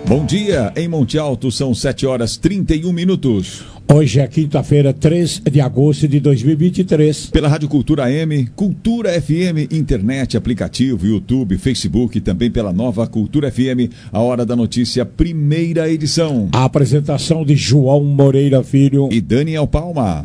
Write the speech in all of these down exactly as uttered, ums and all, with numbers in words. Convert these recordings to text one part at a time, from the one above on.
Bom dia, em Monte Alto são sete horas e trinta e um minutos. Hoje é quinta-feira, três de agosto de dois mil e vinte e três. Pela Rádio Cultura A M, Cultura F M, internet, aplicativo, YouTube, Facebook e também pela nova Cultura F M, a Hora da Notícia, primeira edição. A apresentação de João Moreira Filho e Daniel Palma.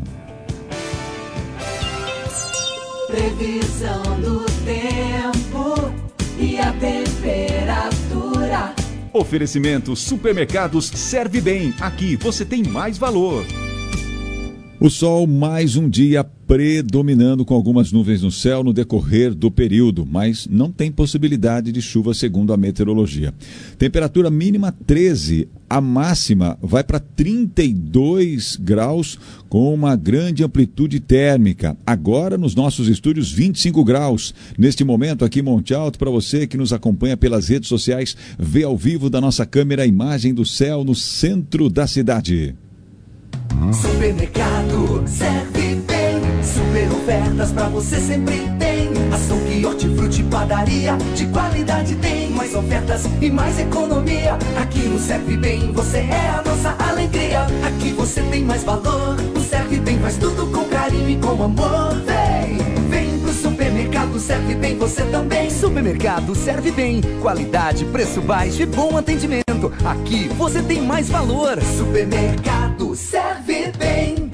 Previsão do tempo e a temperatura. Oferecimento Supermercados Serve Bem. Aqui você tem mais valor. O sol mais um dia predominando com algumas nuvens no céu no decorrer do período, mas não tem possibilidade de chuva segundo a meteorologia. Temperatura mínima treze, a máxima vai para trinta e dois graus com uma grande amplitude térmica. Agora nos nossos estúdios vinte e cinco graus. Neste momento aqui em Monte Alto, para você que nos acompanha pelas redes sociais, vê ao vivo da nossa câmera a imagem do céu no centro da cidade. Supermercado Serve Bem, super ofertas pra você sempre tem. Açougue, hortifruti, padaria, de qualidade tem. Mais ofertas e mais economia. Aqui no Serve Bem você é a nossa alegria. Aqui você tem mais valor. O Serve Bem faz tudo com carinho e com amor. Vem, vem pro Supermercado Serve Bem você também. Supermercado Serve Bem, qualidade, preço baixo e bom atendimento. Aqui você tem mais valor. Supermercado Serve Bem.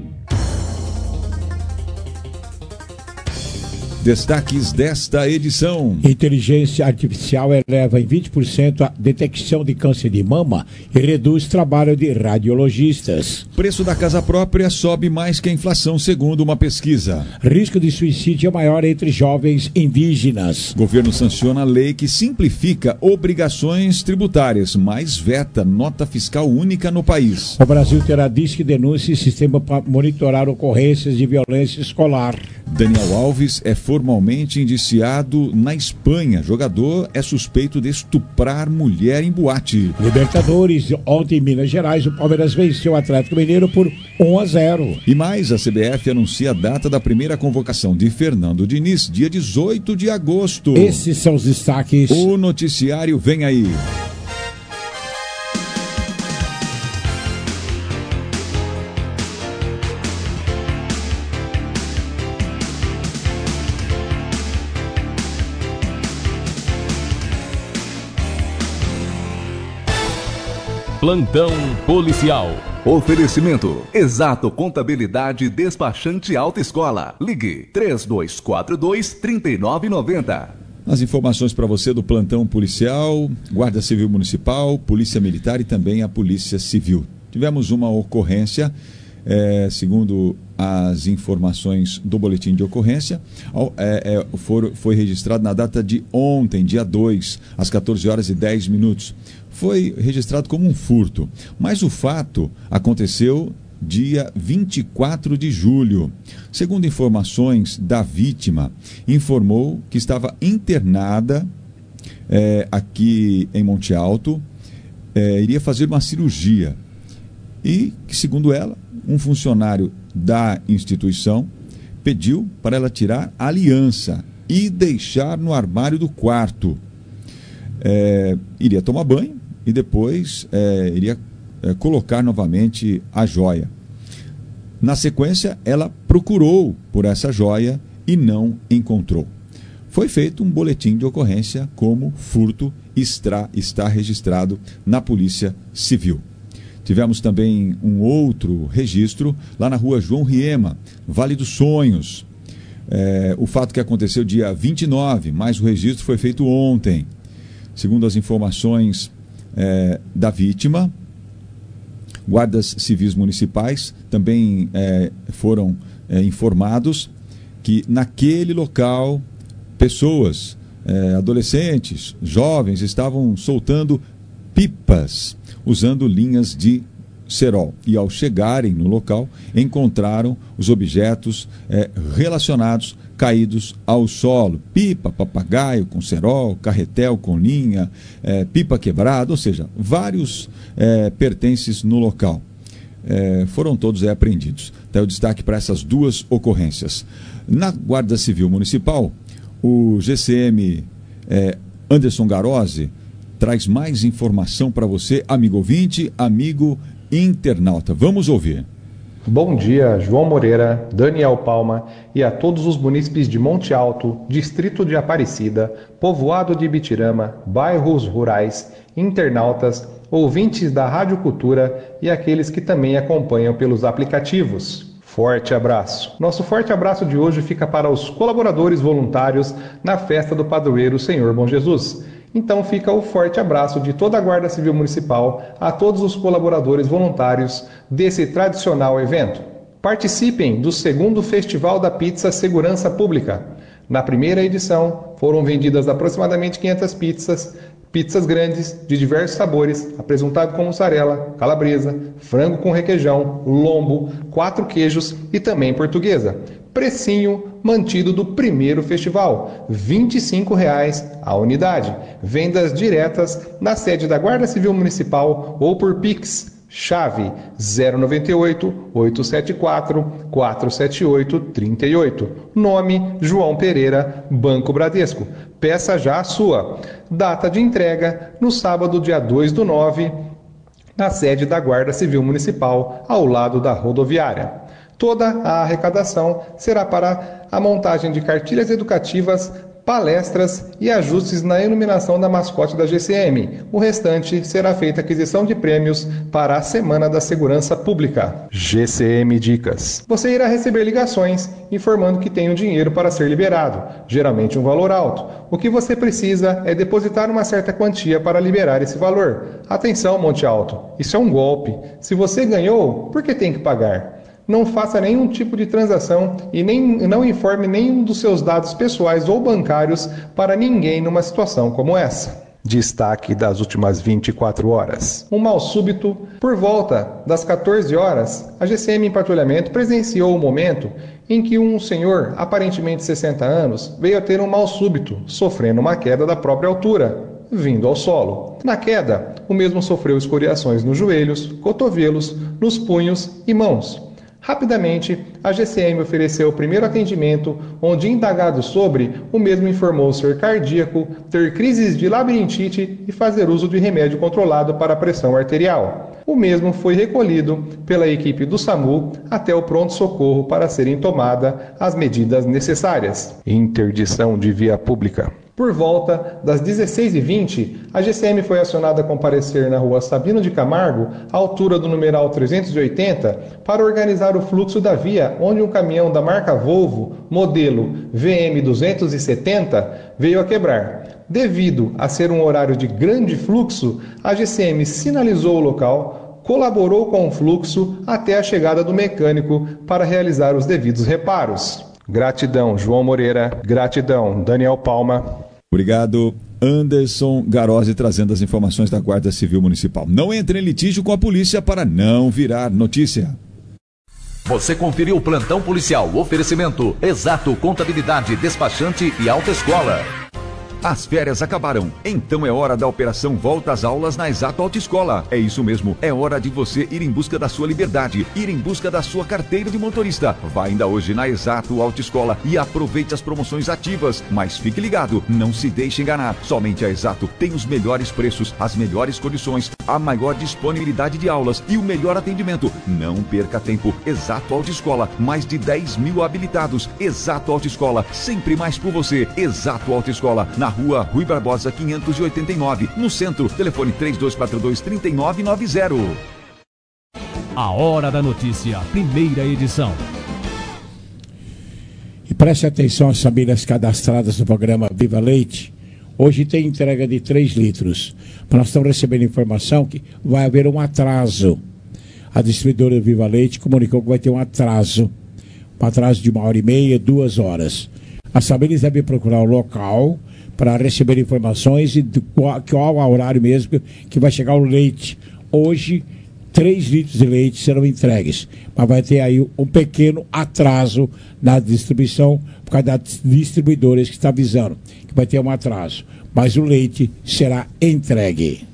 Destaques desta edição. Inteligência artificial eleva em vinte por cento a detecção de câncer de mama e reduz trabalho de radiologistas. Preço da casa própria sobe mais que a inflação, segundo uma pesquisa. Risco de suicídio é maior entre jovens indígenas. Governo sanciona a lei que simplifica obrigações tributárias, mas veta nota fiscal única no país. O Brasil terá disque denúncia e sistema para monitorar ocorrências de violência escolar. Daniel Alves é formalmente indiciado na Espanha. Jogador é suspeito de estuprar mulher em boate. Libertadores, ontem em Minas Gerais, o Palmeiras venceu o Atlético Mineiro por um a zero. E mais, a C B F anuncia a data da primeira convocação de Fernando Diniz, dia dezoito de agosto. Esses são os destaques. O noticiário vem aí. Plantão policial. Oferecimento Exato Contabilidade Despachante Autoescola. Ligue três dois quatro dois, três nove nove zero. As informações para você do plantão policial, Guarda Civil Municipal, Polícia Militar e também a Polícia Civil. Tivemos uma ocorrência, é, segundo as informações do boletim de ocorrência, é, é, for, foi registrado na data de ontem, dia dois, às quatorze horas e dez minutos. Foi registrado como um furto, mas o fato aconteceu dia vinte e quatro de julho. Segundo informações da vítima, informou que estava internada é, aqui em Monte Alto, é, iria fazer uma cirurgia e que, segundo ela, um funcionário da instituição pediu para ela tirar a aliança e deixar no armário do quarto. É, iria tomar banho e depois é, iria é, colocar novamente a joia. Na sequência, ela procurou por essa joia e não encontrou. Foi feito um boletim de ocorrência como furto e está, está registrado na Polícia Civil. Tivemos também um outro registro lá na rua João Riema, Vale dos Sonhos. É, o fato que aconteceu dia vinte e nove, mas o registro foi feito ontem. Segundo as informações É, da vítima, guardas civis municipais também é, foram é, informados que naquele local pessoas, é, adolescentes, jovens estavam soltando pipas usando linhas de cerol e ao chegarem no local encontraram os objetos é, relacionados caídos ao solo, pipa, papagaio com cerol, carretel com linha, é, pipa quebrada, ou seja, vários é, pertences no local. É, foram todos é, apreendidos. Então, o destaque para essas duas ocorrências. Na Guarda Civil Municipal, o G C M é, Anderson Garozzi traz mais informação para você, amigo ouvinte, amigo internauta. Vamos ouvir. Bom dia, João Moreira, Daniel Palma e a todos os munícipes de Monte Alto, Distrito de Aparecida, Povoado de Ibitirama, bairros rurais, internautas, ouvintes da Rádio Cultura e aqueles que também acompanham pelos aplicativos. Forte abraço. Nosso forte abraço de hoje fica para os colaboradores voluntários na festa do padroeiro Senhor Bom Jesus. Então fica o forte abraço de toda a Guarda Civil Municipal a todos os colaboradores voluntários desse tradicional evento. Participem do segundo Festival da Pizza Segurança Pública. Na primeira edição foram vendidas aproximadamente quinhentas pizzas, pizzas grandes de diversos sabores, apresentado com mussarela, calabresa, frango com requeijão, lombo, quatro queijos e também portuguesa. Precinho mantido do primeiro festival, vinte e cinco reais a unidade. Vendas diretas na sede da Guarda Civil Municipal ou por Pix. Chave zero nove oito, oito sete quatro, quatro sete oito, três oito. Nome João Pereira, Banco Bradesco. Peça já a sua. Data de entrega no sábado, dia dois do nove, na sede da Guarda Civil Municipal, ao lado da rodoviária. Toda a arrecadação será para a montagem de cartilhas educativas, palestras e ajustes na iluminação da mascote da G C M. O restante será feita aquisição de prêmios para a Semana da Segurança Pública. G C M Dicas. Você irá receber ligações informando que tem um dinheiro para ser liberado, geralmente um valor alto. O que você precisa é depositar uma certa quantia para liberar esse valor. Atenção, Monte Alto, isso é um golpe. Se você ganhou, por que tem que pagar? Não faça nenhum tipo de transação e nem, não informe nenhum dos seus dados pessoais ou bancários para ninguém numa situação como essa. Destaque das últimas vinte e quatro horas. Um mal súbito. Por volta das quatorze horas, a G C M em patrulhamento presenciou o momento em que um senhor, aparentemente de sessenta anos, veio a ter um mal súbito, sofrendo uma queda da própria altura, vindo ao solo. Na queda, o mesmo sofreu escoriações nos joelhos, cotovelos, nos punhos e mãos. Rapidamente, a G C M ofereceu o primeiro atendimento, onde, indagado sobre, o mesmo informou ser cardíaco, ter crises de labirintite e fazer uso de remédio controlado para a pressão arterial. O mesmo foi recolhido pela equipe do SAMU até o pronto-socorro para serem tomadas as medidas necessárias. Interdição de via pública. Por volta das dezesseis e vinte, a G C M foi acionada a comparecer na rua Sabino de Camargo, à altura do numeral trezentos e oitenta, para organizar o fluxo da via, onde um caminhão da marca Volvo, modelo V M duzentos e setenta, veio a quebrar. Devido a ser um horário de grande fluxo, a G C M sinalizou o local, colaborou com o fluxo até a chegada do mecânico para realizar os devidos reparos. Gratidão, João Moreira. Gratidão, Daniel Palma. Obrigado, Anderson Garozzi, trazendo as informações da Guarda Civil Municipal. Não entre em litígio com a polícia para não virar notícia. Você conferiu o Plantão Policial. Oferecimento Exato Contabilidade, Despachante e Autoescola. As férias acabaram, então é hora da operação Volta às Aulas na Exato Autoescola. É isso mesmo, é hora de você ir em busca da sua liberdade, ir em busca da sua carteira de motorista. Vá ainda hoje na Exato Autoescola e aproveite as promoções ativas. Mas fique ligado, não se deixe enganar. Somente a Exato tem os melhores preços, as melhores condições, a maior disponibilidade de aulas e o melhor atendimento. Não perca tempo. Exato Autoescola, mais de dez mil habilitados. Exato Autoescola, sempre mais por você. Exato Autoescola, na Rua Rui Barbosa quinhentos e oitenta e nove, no centro. Telefone três dois quatro dois, três nove nove zero. A Hora da Notícia, primeira edição. E preste atenção às famílias cadastradas no programa Viva Leite. Hoje tem entrega de três litros. Nós estamos recebendo informação que vai haver um atraso. A distribuidora Viva Leite comunicou que vai ter um atraso. Um atraso de uma hora e meia, duas horas. As famílias devem procurar o local para receber informações e do qual, qual é o horário mesmo que vai chegar o leite. Hoje, três litros de leite serão entregues, mas vai ter aí um pequeno atraso na distribuição, por causa das distribuidoras que está avisando que vai ter um atraso, mas o leite será entregue.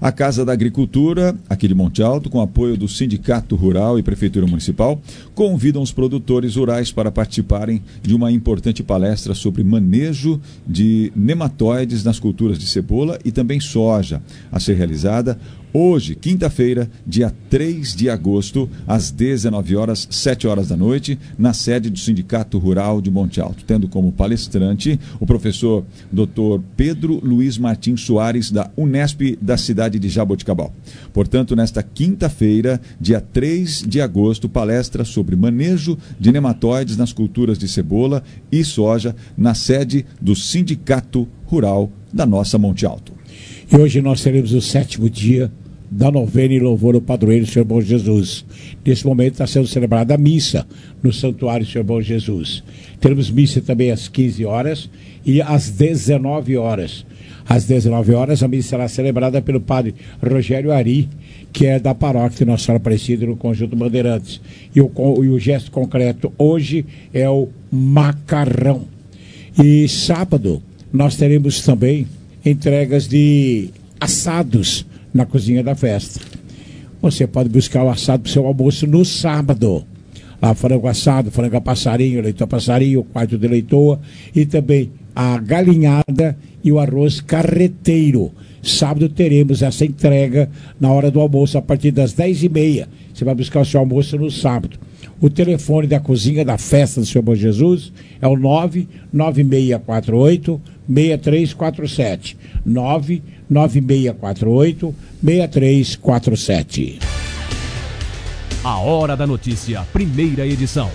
A Casa da Agricultura, aqui de Monte Alto, com apoio do Sindicato Rural e Prefeitura Municipal, convidam os produtores rurais para participarem de uma importante palestra sobre manejo de nematóides nas culturas de cebola e também soja, a ser realizada hoje, quinta-feira, dia três de agosto, às dezenove horas, sete horas da noite, na sede do Sindicato Rural de Monte Alto, tendo como palestrante o professor doutor Pedro Luiz Martins Soares, da Unesp da cidade de Jaboticabal. Portanto, nesta quinta-feira, dia três de agosto, palestra sobre manejo de nematóides nas culturas de cebola e soja, na sede do Sindicato Rural da nossa Monte Alto. E hoje nós teremos o sétimo dia da novena em louvor ao padroeiro Senhor Bom Jesus. Nesse momento está sendo celebrada a missa no Santuário Senhor Bom Jesus. Teremos missa também às quinze horas e às dezenove horas. Às dezenove horas a missa será celebrada pelo padre Rogério Ari, que é da paróquia de Nossa Senhora Aparecida no Conjunto Bandeirantes. E o, e o gesto concreto hoje é o macarrão. E sábado nós teremos também entregas de assados na cozinha da festa. Você pode buscar o assado para o seu almoço no sábado. Lá, frango assado, frango a passarinho, leitoa a passarinho, quarto de leitoa e também a galinhada e o arroz carreteiro. Sábado teremos essa entrega na hora do almoço, a partir das dez e meia. Você vai buscar o seu almoço no sábado. O telefone da cozinha da festa do Senhor Bom Jesus é o nove nove seis quatro oito, seis três quatro sete. nove nove seis quatro oito, seis três quatro sete. A Hora da Notícia, primeira edição.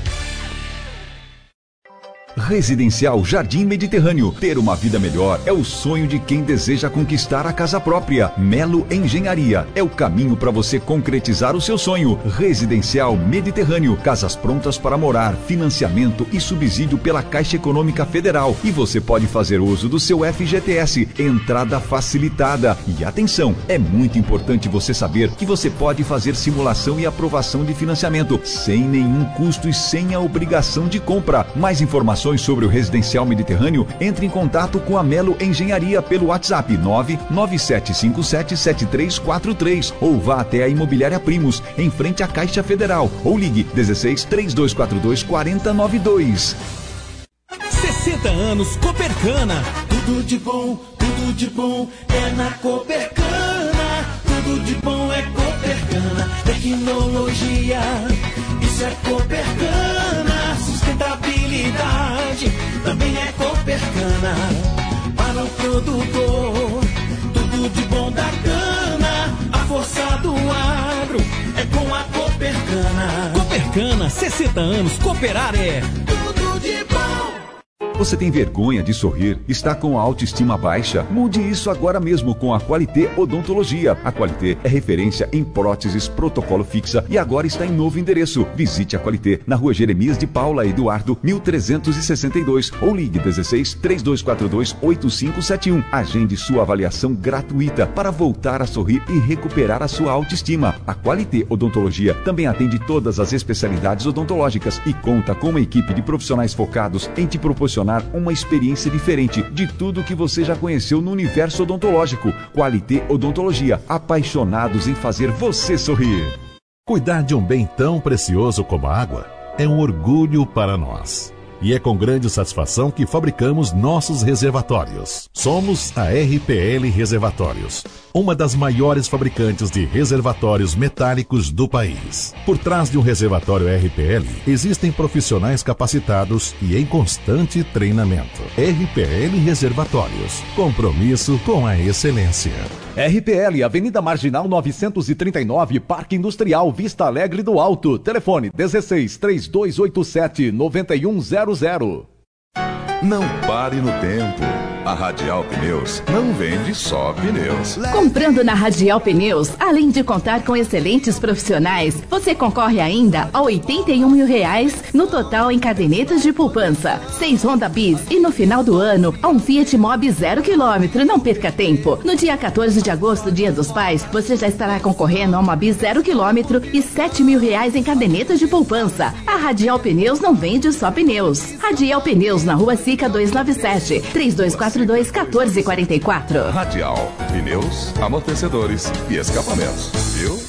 Residencial Jardim Mediterrâneo. Ter uma vida melhor é o sonho de quem deseja conquistar a casa própria. Melo Engenharia é o caminho para você concretizar o seu sonho. Residencial Mediterrâneo. Casas prontas para morar, financiamento e subsídio pela Caixa Econômica Federal. E você pode fazer uso do seu F G T S. Entrada facilitada. E atenção, é muito importante você saber que você pode fazer simulação e aprovação de financiamento sem nenhum custo e sem a obrigação de compra. Mais informações sobre o Residencial Mediterrâneo, entre em contato com a Melo Engenharia pelo WhatsApp nove nove sete cinco sete sete três quatro três ou vá até a Imobiliária Primos, em frente à Caixa Federal, ou ligue dezesseis, três dois quatro dois, quatro zero nove dois. sessenta anos Copercana. Tudo de bom, tudo de bom é na Copercana. Tudo de bom é Copercana. Tecnologia, isso é Copercana. Sustentabilidade também é Copercana. Para o produtor, tudo de bom da cana. A força do agro é com a Copercana. Copercana, sessenta anos, cooperar é tudo de bom. Você tem vergonha de sorrir? Está com a autoestima baixa? Mude isso agora mesmo com a Qualité Odontologia. A Qualité é referência em próteses protocolo fixa e agora está em novo endereço. Visite a Qualité na rua Jeremias de Paula Eduardo, mil trezentos e sessenta e dois ou ligue dezesseis, três dois quatro dois, oito cinco sete um. Agende sua avaliação gratuita para voltar a sorrir e recuperar a sua autoestima. A Qualité Odontologia também atende todas as especialidades odontológicas e conta com uma equipe de profissionais focados em te proporcionar uma experiência diferente de tudo que você já conheceu no universo odontológico. Qualité Odontologia, apaixonados em fazer você sorrir. Cuidar de um bem tão precioso como a água é um orgulho para nós. E é com grande satisfação que fabricamos nossos reservatórios. Somos a R P L Reservatórios, uma das maiores fabricantes de reservatórios metálicos do país. Por trás de um reservatório R P L, existem profissionais capacitados e em constante treinamento. R P L Reservatórios, compromisso com a excelência. R P L, Avenida Marginal novecentos e trinta e nove, Parque Industrial, Vista Alegre do Alto. Telefone dezesseis, três dois oito sete, nove um zero zero. Não pare no tempo. A Radial Pneus não vende só pneus. Comprando na Radial Pneus, além de contar com excelentes profissionais, você concorre ainda a oitenta e um mil reais no total em cadernetas de poupança, seis Honda Bis e no final do ano, a um Fiat Mobi zero quilômetro. Não perca tempo. No dia quatorze de agosto, Dia dos Pais, você já estará concorrendo a uma Bis zero quilômetro e sete mil reais em cadernetas de poupança. A Radial Pneus não vende só pneus. Radial Pneus na Rua Sica duzentos e noventa e sete, três dois quatro dois, um quatro quatro quatro. Radial, pneus, amortecedores e escapamentos, viu?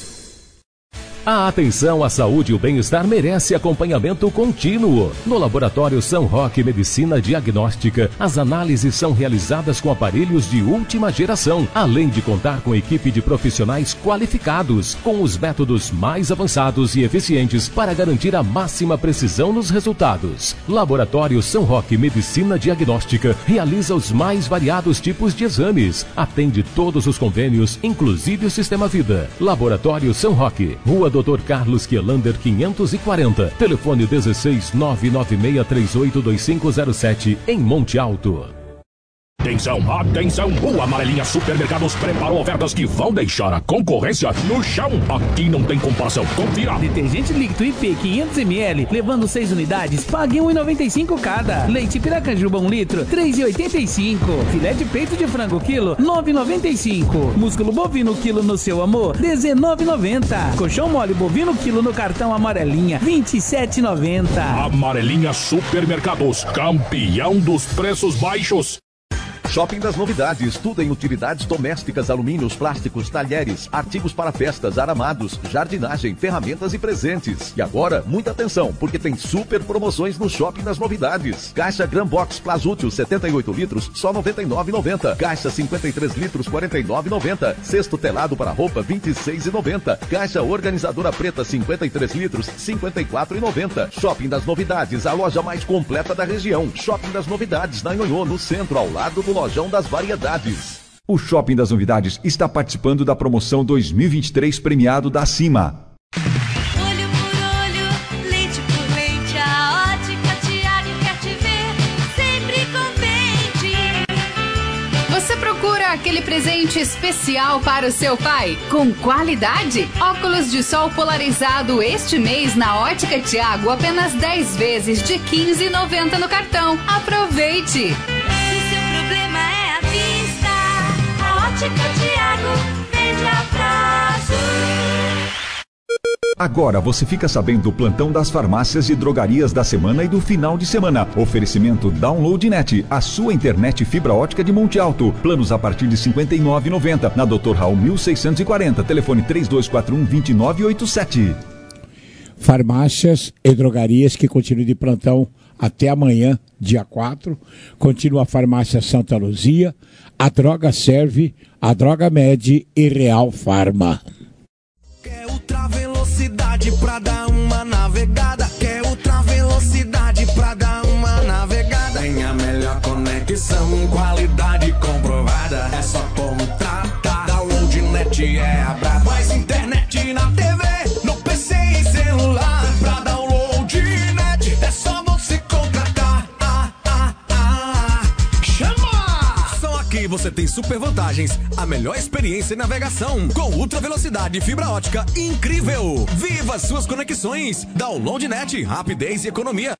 A atenção à saúde e o bem-estar merece acompanhamento contínuo. No Laboratório São Roque Medicina Diagnóstica, as análises são realizadas com aparelhos de última geração, além de contar com equipe de profissionais qualificados, com os métodos mais avançados e eficientes para garantir a máxima precisão nos resultados. Laboratório São Roque Medicina Diagnóstica realiza os mais variados tipos de exames, atende todos os convênios, inclusive o Sistema Vida. Laboratório São Roque, Rua doutor Carlos Quielander quinhentos e quarenta, telefone dezesseis nove nove seis três oito dois cinco zero sete, em Monte Alto. Atenção, atenção! O Amarelinha Supermercados preparou ofertas que vão deixar a concorrência no chão. Aqui não tem comparação. Confira! Detergente líquido I P quinhentos mililitros, levando seis unidades, pague um real e noventa e cinco cada. Leite Piracanjuba um litro, três reais e oitenta e cinco. Filé de peito de frango quilo, nove reais e noventa e cinco. Músculo bovino quilo no Seu Amor, dezenove reais e noventa. Colchão mole bovino quilo no cartão Amarelinha, vinte e sete reais e noventa. Amarelinha Supermercados, campeão dos preços baixos. Shopping das Novidades, tudo em utilidades domésticas, alumínios, plásticos, talheres, artigos para festas, aramados, jardinagem, ferramentas e presentes. E agora, muita atenção, porque tem super promoções no Shopping das Novidades. Caixa Gran Box Plasútil setenta e oito litros, só noventa e nove reais e noventa centavos. Caixa cinquenta e três litros, quarenta e nove reais e noventa centavos. Cesto telado para roupa, vinte e seis reais e noventa centavos. Caixa organizadora preta, cinquenta e três litros, cinquenta e quatro reais e noventa centavos. Shopping das Novidades, a loja mais completa da região. Shopping das Novidades, na Nhonhô, no centro, ao lado do Lojão das Variedades. O Shopping das Novidades está participando da promoção dois mil e vinte e três premiado da Cima. Olho por olho, leite por leite, a Ótica Tiago quer te ver sempre contente. Você procura aquele presente especial para o seu pai? Com qualidade? Óculos de sol polarizado este mês na Ótica Tiago, apenas dez vezes de quinze reais e noventa centavos no cartão. Aproveite! Ótica Tiago, vende a prazo. Agora você fica sabendo do plantão das farmácias e drogarias da semana e do final de semana. Oferecimento DownloadNet, a sua internet fibra ótica de Monte Alto. Planos a partir de cinquenta e nove reais e noventa centavos. Na doutor Raul mil seiscentos e quarenta. Telefone três dois quatro um, dois nove oito sete. Farmácias e drogarias que continuam de plantão até amanhã, dia quatro. Continua a Farmácia Santa Luzia, a Droga Serve, a Droga Med e Real Farma. Quer ultra velocidade pra dar uma navegada? Quer ultra velocidade pra dar uma navegada? Tem a melhor conexão, qualidade comprovada. É só contratar. DownloadNet é a braba. Mais internet na T V, no P C e celular. Pra DownloadNet é só você contratar. Ah, ah, ah. Chama! Só aqui você tem super vantagens. A melhor experiência em navegação. Com ultra velocidade e fibra ótica incrível. Viva suas conexões. DownloadNet, rapidez e economia.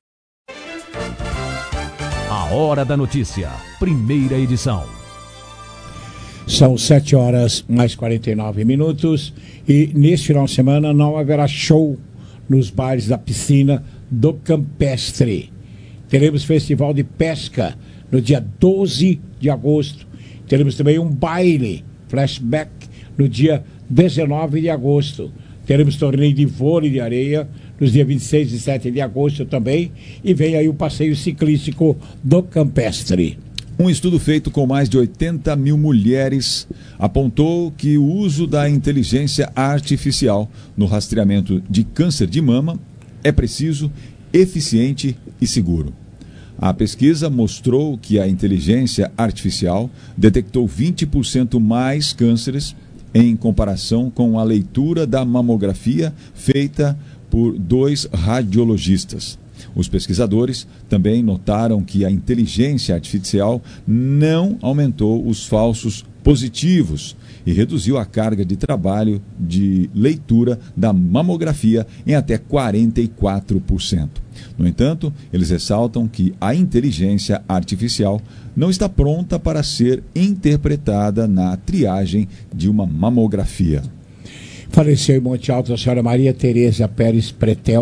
A Hora da Notícia, primeira edição. São sete horas mais quarenta e nove minutos e neste final de semana não haverá show nos bares da piscina do Campestre. Teremos festival de pesca no dia doze de agosto. Teremos também um baile, flashback, no dia dezenove de agosto. Teremos torneio de vôlei de areia nos dias vinte e seis e vinte e sete de agosto também. E vem aí o passeio ciclístico do Campestre. Um estudo feito com mais de oitenta mil mulheres apontou que o uso da inteligência artificial no rastreamento de câncer de mama é preciso, eficiente e seguro. A pesquisa mostrou que a inteligência artificial detectou vinte por cento mais cânceres em comparação com a leitura da mamografia feita por dois radiologistas. Os pesquisadores também notaram que a inteligência artificial não aumentou os falsos positivos e reduziu a carga de trabalho de leitura da mamografia em até quarenta e quatro por cento. No entanto, eles ressaltam que a inteligência artificial não está pronta para ser interpretada na triagem de uma mamografia. Faleceu em Monte Alto a senhora Maria Tereza Pérez Pretel,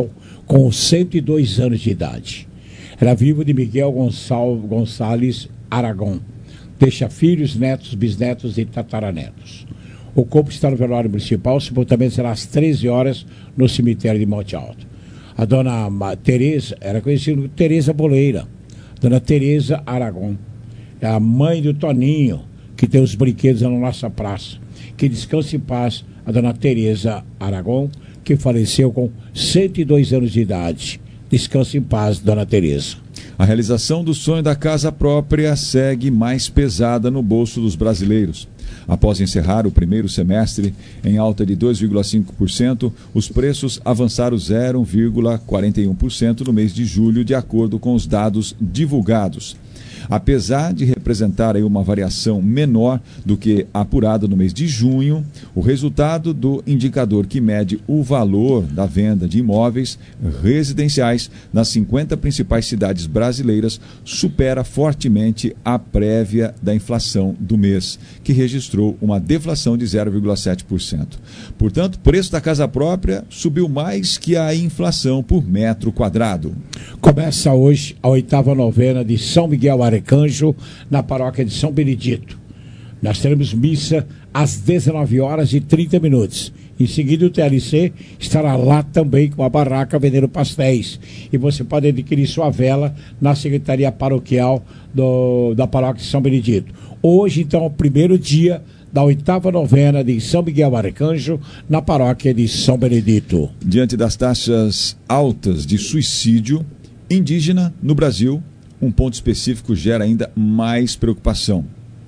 com cento e dois anos de idade. Era vivo de Miguel Gonçal, Gonçalves Aragão. Deixa filhos, netos, bisnetos e tataranetos. O corpo está no velório municipal, o sepultamento será às treze horas no cemitério de Monte Alto. A dona Tereza, era conhecida como Tereza Boleira, dona Tereza Aragão, é a mãe do Toninho, que tem os brinquedos na nossa praça. Que descanse em paz a dona Tereza Aragão, que faleceu com cento e dois anos de idade. Descanse em paz, dona Tereza. A realização do sonho da casa própria segue mais pesada no bolso dos brasileiros. Após encerrar o primeiro semestre em alta de dois vírgula cinco por cento, os preços avançaram zero vírgula quarenta e um por cento no mês de julho, de acordo com os dados divulgados. Apesar de representar aí uma variação menor do que apurada no mês de junho, o resultado do indicador que mede o valor da venda de imóveis residenciais nas cinquenta principais cidades brasileiras supera fortemente a prévia da inflação do mês, que registrou uma deflação de zero vírgula sete por cento. Portanto, o preço da casa própria subiu mais que a inflação por metro quadrado. Começa hoje a oitava novena de São Miguel Arcanjo, na paróquia de São Benedito. Nós teremos missa às dezenove horas e trinta minutos. Em seguida, o T L C estará lá também com a barraca vendendo pastéis. E você pode adquirir sua vela na Secretaria Paroquial do, da paróquia de São Benedito. Hoje, então, é o primeiro dia da oitava novena de São Miguel Arcanjo, na paróquia de São Benedito. Diante das taxas altas de suicídio indígena no Brasil, um ponto específico gera ainda mais preocupação.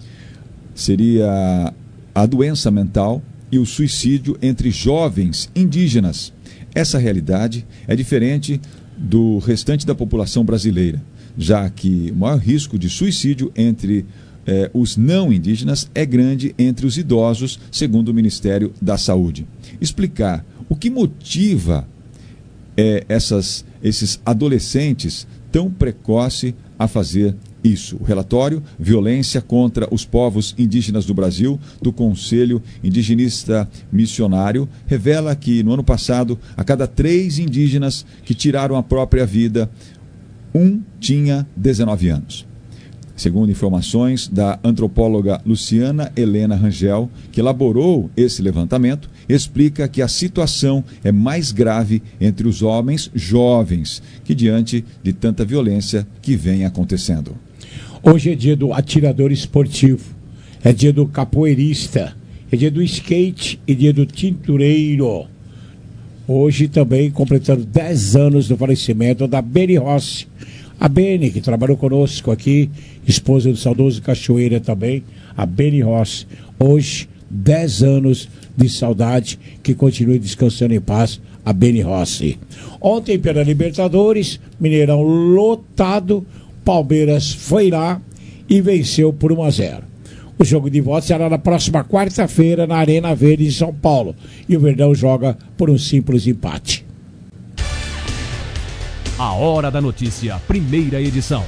Seria a doença mental e o suicídio entre jovens indígenas. Essa realidade é diferente do restante da população brasileira, já que o maior risco de suicídio entre eh, os não indígenas é grande entre os idosos, segundo o Ministério da Saúde. Explicar o que motiva eh, essas, esses adolescentes tão precoce a fazer isso. O relatório Violência contra os Povos Indígenas do Brasil, do Conselho Indigenista Missionário, revela que no ano passado, a cada três indígenas que tiraram a própria vida, um tinha dezenove anos. Segundo informações da antropóloga Luciana Helena Rangel, que elaborou esse levantamento, explica que a situação é mais grave entre os homens jovens, que diante de tanta violência que vem acontecendo. Hoje é dia do atirador esportivo, é dia do capoeirista, é dia do skate e dia do tintureiro. Hoje também completando dez anos do falecimento da Beni Rossi. A Beni, que trabalhou conosco aqui, esposa do saudoso Cachoeira também, a Beni Rossi. Hoje, dez anos de saudade, que continue descansando em paz, a Beni Rossi. Ontem, pela Libertadores, Mineirão lotado, Palmeiras foi lá e venceu por um a zero. O jogo de volta será na próxima quarta-feira, na Arena Verde de São Paulo. E o Verdão joga por um simples empate. A Hora da Notícia, primeira edição.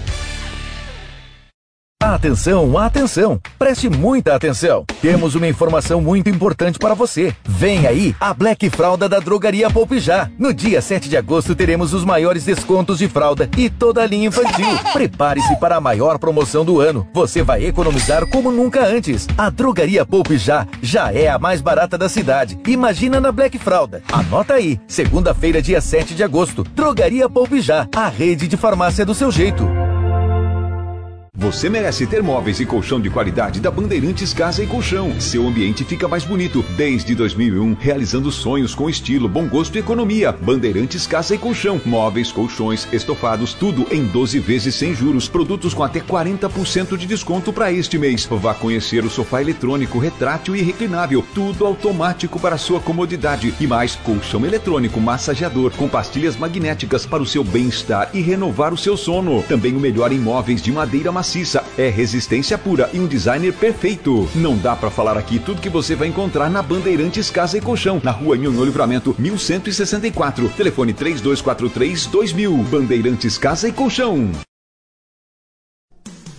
Atenção, atenção! Preste muita atenção! Temos uma informação muito importante para você. Vem aí a Black Fralda da Drogaria Poupe Já. No dia sete de agosto teremos os maiores descontos de fralda e toda a linha infantil. Prepare-se para a maior promoção do ano. Você vai economizar como nunca antes. A Drogaria Poupe Já já é a mais barata da cidade. Imagina na Black Fralda. Anota aí, segunda-feira, dia sete de agosto. Drogaria Poupe Já, a rede de farmácia do seu jeito. Você merece ter móveis e colchão de qualidade da Bandeirantes Casa e Colchão. Seu ambiente fica mais bonito. Desde dois mil e um, realizando sonhos com estilo, bom gosto e economia. Bandeirantes Casa e Colchão. Móveis, colchões, estofados, tudo em doze vezes sem juros. Produtos com até quarenta por cento de desconto para este mês. Vá conhecer o sofá eletrônico, retrátil e reclinável. Tudo automático para sua comodidade. E mais, colchão eletrônico massageador com pastilhas magnéticas para o seu bem-estar e renovar o seu sono. Também o melhor em móveis de madeira macia. É resistência pura e um designer perfeito. Não dá pra falar aqui tudo que você vai encontrar na Bandeirantes Casa e Colchão, na rua Nhonhô Livramento, mil cento e sessenta e quatro. Telefone três dois quatro três, dois mil. Bandeirantes Casa e Colchão.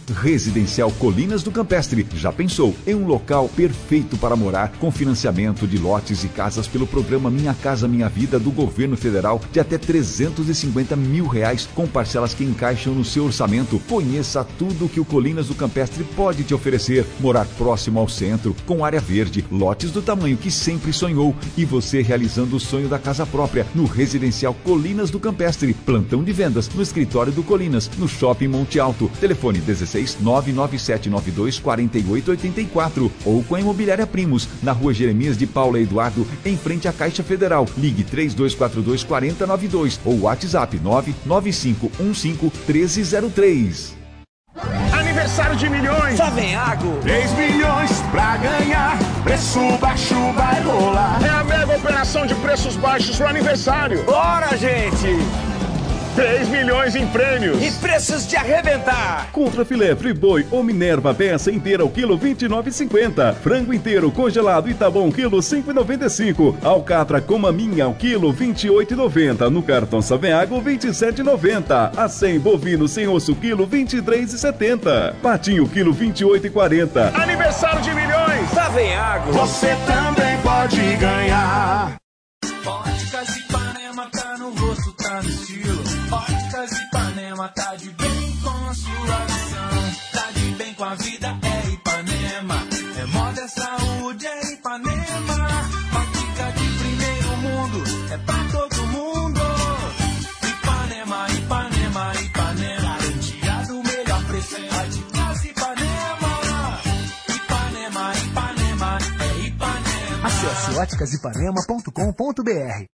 Residencial Colinas do Campestre. Já pensou em um local perfeito para morar, com financiamento de lotes e casas pelo programa Minha Casa Minha Vida do Governo Federal de até trezentos e cinquenta mil reais, com parcelas que encaixam no seu orçamento. Conheça tudo que o Colinas do Campestre pode te oferecer. Morar próximo ao centro, com área verde, lotes do tamanho que sempre sonhou e você realizando o sonho da casa própria no Residencial Colinas do Campestre. Plantão de vendas no escritório do Colinas, no Shopping Monte Alto. Telefone dezesseis nove nove sete nove dois quatro oito oito quatro ou com a Imobiliária Primos, na Rua Jeremias de Paula Eduardo, em frente à Caixa Federal. Ligue três dois quatro dois quatro zero nove dois ou WhatsApp nove nove cinco um cinco um três zero três. Aniversário de milhões, Savenhago. três milhões pra ganhar, preço baixo vai rolar. É a mega operação de preços baixos pro aniversário. Bora, gente! três milhões em prêmios. E preços de arrebentar. Contra filé, friboi ou Minerva peça inteira ao quilo vinte e nove reais e cinquenta centavos. Frango inteiro congelado Itabom quilo cinco reais e noventa e cinco centavos. Alcatra com maminha ao quilo vinte e oito reais e noventa centavos. No cartão Savenhago vinte e sete reais e noventa centavos. Acém bovino sem osso quilo vinte e três reais e setenta centavos. Patinho quilo vinte e oito reais e quarenta centavos. Aniversário de milhões. Savenhago. Você também pode ganhar. Óticas Ipanema tá no rosto, tá no estilo. Óticas Ipanema tá de bem com a sua visão. Tá de bem com a vida, é Ipanema. É moda, é saúde, é Ipanema. Ótica de primeiro mundo, é pra todo mundo. Ipanema, Ipanema, Ipanema. Garantia do melhor preço, é Óticas Ipanema. Ipanema, Ipanema, é Ipanema. Acesse óticas ipanema ponto com ponto b r.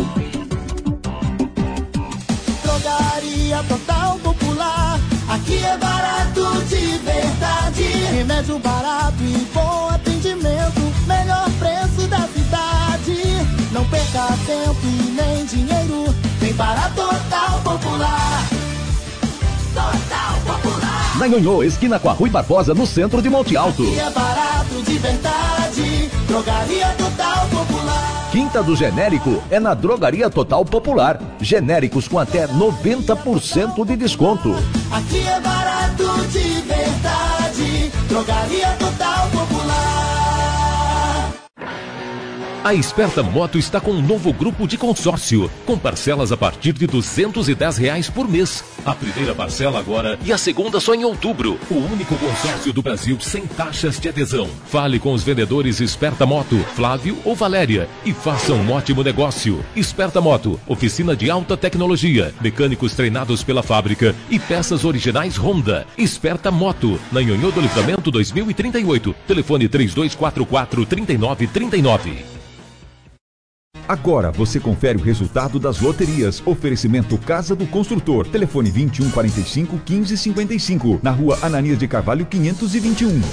Drogaria Total Popular, aqui é barato de verdade. Remédio barato e bom atendimento, melhor preço da cidade. Não perca tempo e nem dinheiro, vem para Total Popular. Total Popular. Na Nhonhô, esquina com a Rui Barbosa, no centro de Monte Alto. Aqui é barato de verdade, Drogaria Total Popular. Quinta do Genérico é na Drogaria Total Popular. Genéricos com até noventa por cento de desconto. Aqui é barato de verdade, Drogaria Total Popular. A Esperta Moto está com um novo grupo de consórcio, com parcelas a partir de duzentos e dez reais por mês. A primeira parcela agora e a segunda só em outubro. O único consórcio do Brasil sem taxas de adesão. Fale com os vendedores Esperta Moto, Flávio ou Valéria, e faça um ótimo negócio. Esperta Moto, oficina de alta tecnologia, mecânicos treinados pela fábrica e peças originais Honda. Esperta Moto, na Nhonhô do Livramento dois mil e trinta e oito. Telefone três dois quatro quatro, três nove três nove. Agora você confere o resultado das loterias. Oferecimento Casa do Construtor. Telefone vinte e um quarenta e cinco, quinze cinquenta e cinco. Na Rua Ananias de Carvalho, quinhentos e vinte e um.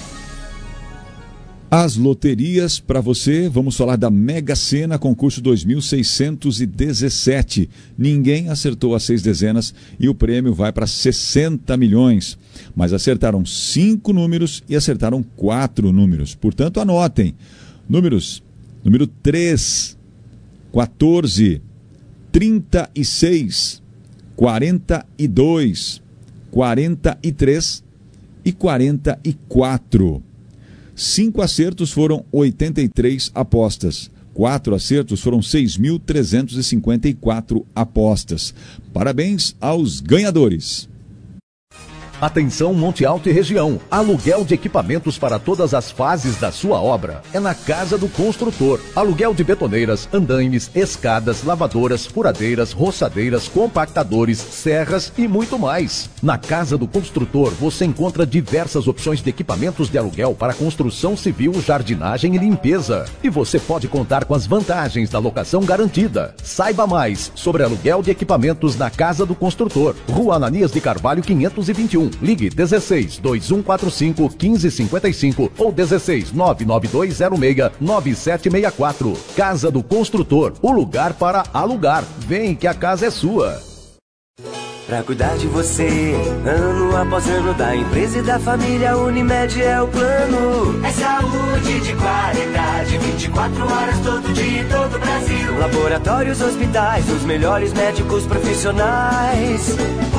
As loterias para você, vamos falar da Mega Sena, concurso dois mil seiscentos e dezessete. Ninguém acertou as seis dezenas e o prêmio vai para sessenta milhões. Mas acertaram cinco números e acertaram quatro números. Portanto, anotem. Números, número três, quatorze, trinta e seis, quarenta e dois, quarenta e três e quarenta e quatro. Cinco acertos foram oitenta e três apostas. Quatro acertos foram seis mil trezentos e cinquenta e quatro apostas. Parabéns aos ganhadores. Atenção Monte Alto e região, aluguel de equipamentos para todas as fases da sua obra é na Casa do Construtor. Aluguel de betoneiras, andaimes, escadas, lavadoras, furadeiras, roçadeiras, compactadores, serras e muito mais. Na Casa do Construtor você encontra diversas opções de equipamentos de aluguel para construção civil, jardinagem e limpeza. E você pode contar com as vantagens da locação garantida. Saiba mais sobre aluguel de equipamentos na Casa do Construtor. Rua Ananias de Carvalho, quinhentos e vinte e um. Ligue dezesseis, dois um quatro cinco, quinze cinquenta e cinco ou dezesseis, nove nove dois zero seis, nove sete seis quatro. Casa do Construtor, o lugar para alugar. Vem que a casa é sua. Pra cuidar de você, ano após ano, da empresa e da família, Unimed é o plano. É saúde de qualidade, vinte e quatro horas todo dia em todo o Brasil. Laboratórios, hospitais, os melhores médicos profissionais. Unimed.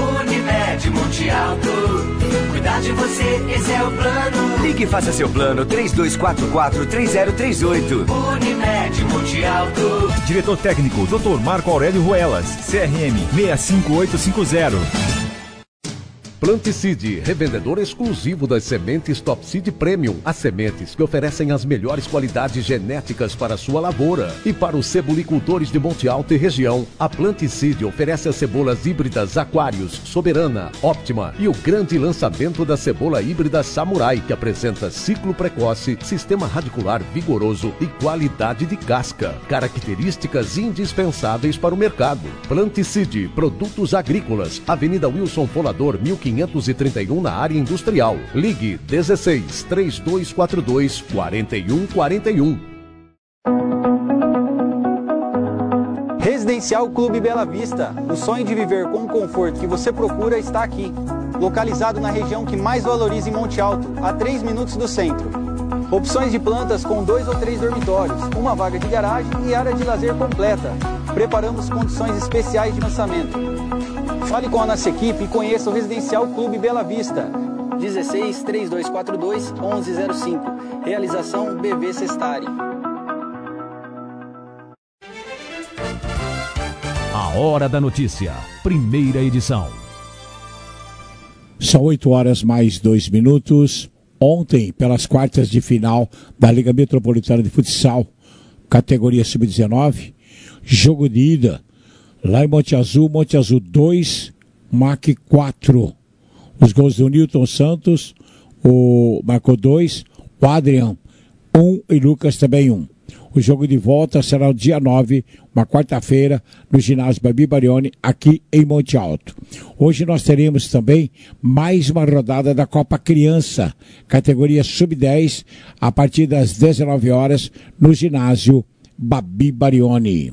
Unimed Monte Alto. Cuidar de você, esse é o plano. Ligue e faça seu plano três dois quatro quatro, três zero três oito. Unimed Monte Alto. Diretor técnico, doutor Marco Aurélio Ruelas, C R M seis cinco oito cinco zero. Planticide, revendedor exclusivo das sementes Top Seed Premium. As sementes que oferecem as melhores qualidades genéticas para a sua lavoura. E para os cebolicultores de Monte Alto e região, a Planticide oferece as cebolas híbridas Aquários, Soberana, Óptima e o grande lançamento da cebola híbrida Samurai, que apresenta ciclo precoce, sistema radicular vigoroso e qualidade de casca. Características indispensáveis para o mercado. Planticide, produtos agrícolas, Avenida Wilson Folador, mil quinhentos e trinta e um na área industrial. Ligue dezesseis, três dois quatro dois, quatro um quatro um. Residencial Clube Bela Vista. O sonho de viver com o conforto que você procura está aqui. Localizado na região que mais valoriza em Monte Alto, a três minutos do centro. Opções de plantas com dois ou três dormitórios, uma vaga de garagem e área de lazer completa. Preparamos condições especiais de lançamento. Fale com a nossa equipe e conheça o Residencial Clube Bela Vista. dezesseis, três dois quatro dois, onze zero cinco. Realização B V Sestari. A Hora da Notícia, primeira edição. São oito horas mais dois minutos. Ontem, pelas quartas de final da Liga Metropolitana de Futsal, categoria sub dezenove, jogo de ida, lá em Monte Azul, Monte Azul dois, M A C quatro. Os gols do Newton Santos, o marcou dois, o Adrian um e Lucas também um. O jogo de volta será o dia nove, uma quarta-feira, no ginásio Babi Barioni, aqui em Monte Alto. Hoje nós teremos também mais uma rodada da Copa Criança, categoria sub dez, a partir das dezenove horas, no ginásio Babi Barioni.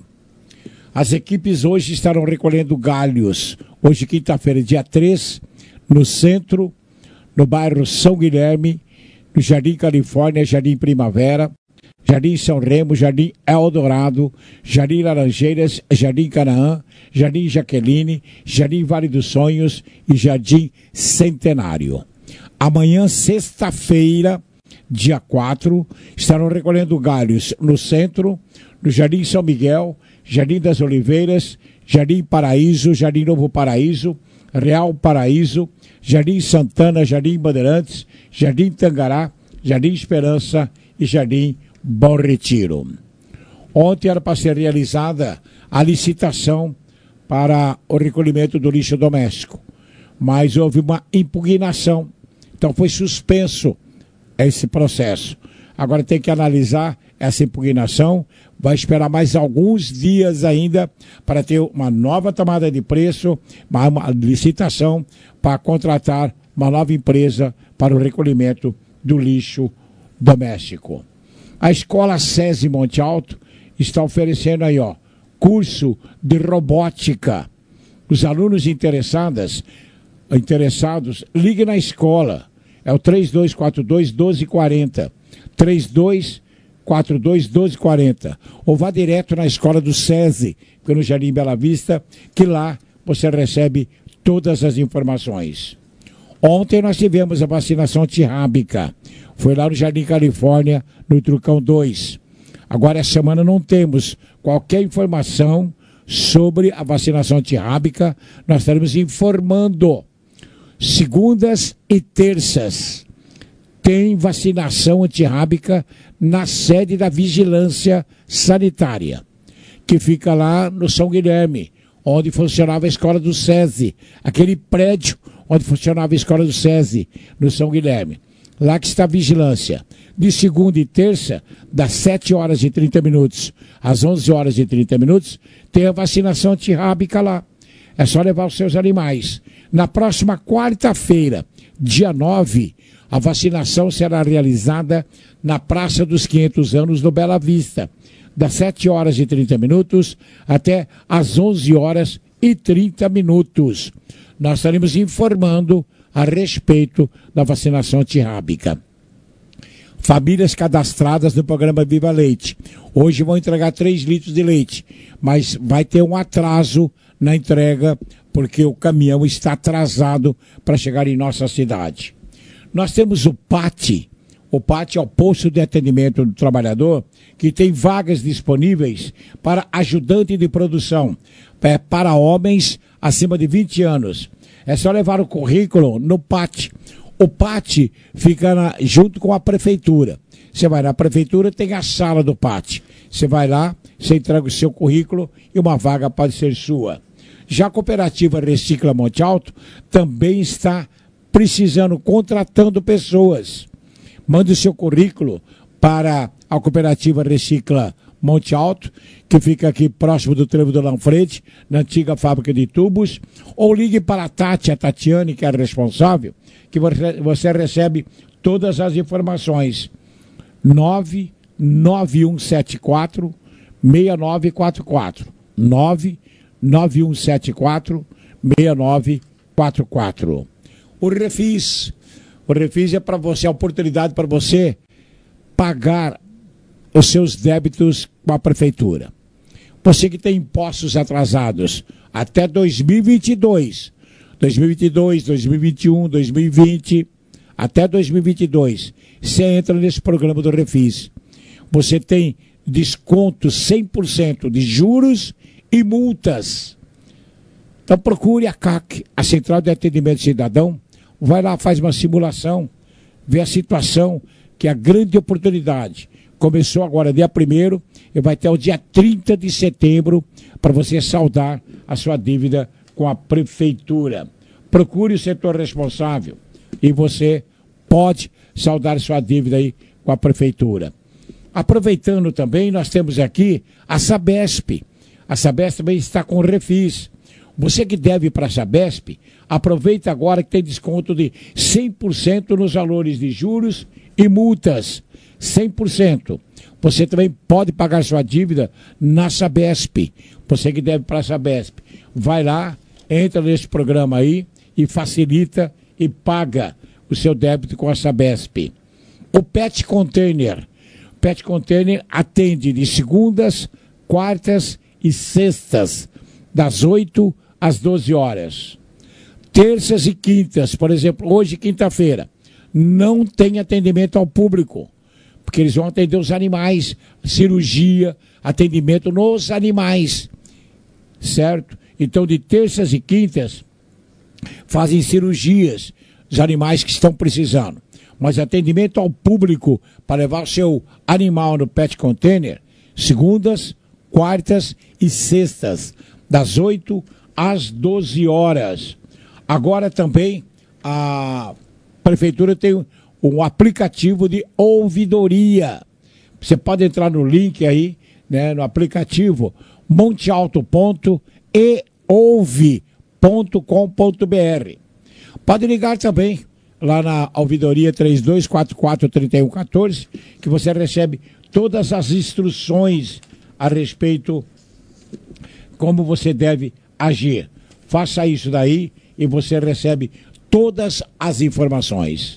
As equipes hoje estarão recolhendo galhos. Hoje, quinta-feira, dia três, no centro, no bairro São Guilherme, no Jardim Califórnia, Jardim Primavera, Jardim São Remo, Jardim Eldorado, Jardim Laranjeiras, Jardim Canaã, Jardim Jaqueline, Jardim Vale dos Sonhos e Jardim Centenário. Amanhã, sexta-feira, dia quatro, estarão recolhendo galhos no centro, no Jardim São Miguel, Jardim das Oliveiras, Jardim Paraíso, Jardim Novo Paraíso, Real Paraíso, Jardim Santana, Jardim Bandeirantes, Jardim Tangará, Jardim Esperança e Jardim Bom Retiro. Ontem era para ser realizada a licitação para o recolhimento do lixo doméstico, mas houve uma impugnação, então foi suspenso esse processo. Agora tem que analisar essa impugnação, vai esperar mais alguns dias ainda para ter uma nova tomada de preço, uma licitação para contratar uma nova empresa para o recolhimento do lixo doméstico. A Escola SESI Monte Alto está oferecendo aí, ó, curso de robótica. Os alunos interessados, interessados, liguem na escola. É o três dois quatro dois, doze quarenta. três dois quatro dois, doze quarenta. Ou vá direto na escola do SESI, que é no Jardim Bela Vista, que lá você recebe todas as informações. Ontem nós tivemos a vacinação antirrábica. Foi lá no Jardim Califórnia, no Trucão dois. Agora, essa semana não temos qualquer informação sobre a vacinação antirrábica. Nós estaremos informando. Segundas e terças tem vacinação antirrábica na sede da Vigilância Sanitária, que fica lá no São Guilherme, onde funcionava a escola do SESI, aquele prédio onde funcionava a escola do SESI, no São Guilherme. Lá que está a vigilância. De segunda e terça, das sete horas e trinta minutos às onze horas e trinta minutos, tem a vacinação antirrábica lá. É só levar os seus animais. Na próxima quarta-feira, dia nove, a vacinação será realizada na Praça dos quinhentos anos, no Bela Vista, das sete horas e trinta minutos até às onze horas e trinta minutos. Nós estaremos informando a respeito da vacinação antirrábica. Famílias cadastradas no programa Viva Leite. Hoje vão entregar três litros de leite, mas vai ter um atraso na entrega porque o caminhão está atrasado para chegar em nossa cidade. Nós temos o P A T. O P A T é o Posto de Atendimento do Trabalhador, que tem vagas disponíveis para ajudante de produção, é, para homens acima de vinte anos. É só levar o currículo no P A T. O P A T fica na, junto com a prefeitura. Você vai na prefeitura, tem a sala do P A T. Você vai lá, você entrega o seu currículo e uma vaga pode ser sua. Já a cooperativa Recicla Monte Alto também está precisando, contratando pessoas. Mande o seu currículo para a cooperativa Recicla Monte Alto, que fica aqui próximo do trevo do Lanfredi, na antiga fábrica de tubos, ou ligue para a Tati, a Tatiane, que é a responsável, que você recebe todas as informações. nove nove um sete quatro seis nove quatro quatro. nove nove um sete quatro seis nove quatro quatro. O Refis. O Refis é para você, a oportunidade para você pagar os seus débitos com a prefeitura. Você que tem impostos atrasados até dois mil e vinte e dois, dois mil e vinte e dois, dois mil e vinte e um, dois mil e vinte, até dois mil e vinte e dois, você entra nesse programa do Refis. Você tem desconto cem por cento de juros e multas. Então procure a C A C, a Central de Atendimento Cidadão, vai lá, faz uma simulação, vê a situação, que é a grande oportunidade. Começou agora dia primeiro e vai até o dia trinta de setembro para você saldar a sua dívida com a prefeitura. Procure o setor responsável e você pode saldar sua dívida aí com a prefeitura. Aproveitando também, nós temos aqui a Sabesp. A Sabesp também está com o Refis. Você que deve para a Sabesp, aproveita agora que tem desconto de cem por cento nos valores de juros e multas. cem por cento. Você também pode pagar sua dívida na Sabesp. Você que deve para a Sabesp. Vai lá, entra nesse programa aí e facilita e paga o seu débito com a Sabesp. O Pet Container. O Pet Container atende de segundas, quartas e sextas, das oito às doze horas. Terças e quintas, por exemplo, hoje, quinta-feira, não tem atendimento ao público, porque eles vão atender os animais, cirurgia, atendimento nos animais, certo? Então, de terças e quintas, fazem cirurgias, os animais que estão precisando. Mas atendimento ao público para levar o seu animal no Pet Container, segundas, quartas e sextas, das oito às doze horas. Agora também a prefeitura tem um, um aplicativo de ouvidoria. Você pode entrar no link aí, né, no aplicativo montealto ponto e ouve ponto com ponto b r. Pode ligar também lá na ouvidoria três dois quatro quatro, três um um quatro, que você recebe todas as instruções a respeito como você deve agir. Faça isso daí e você recebe todas as informações.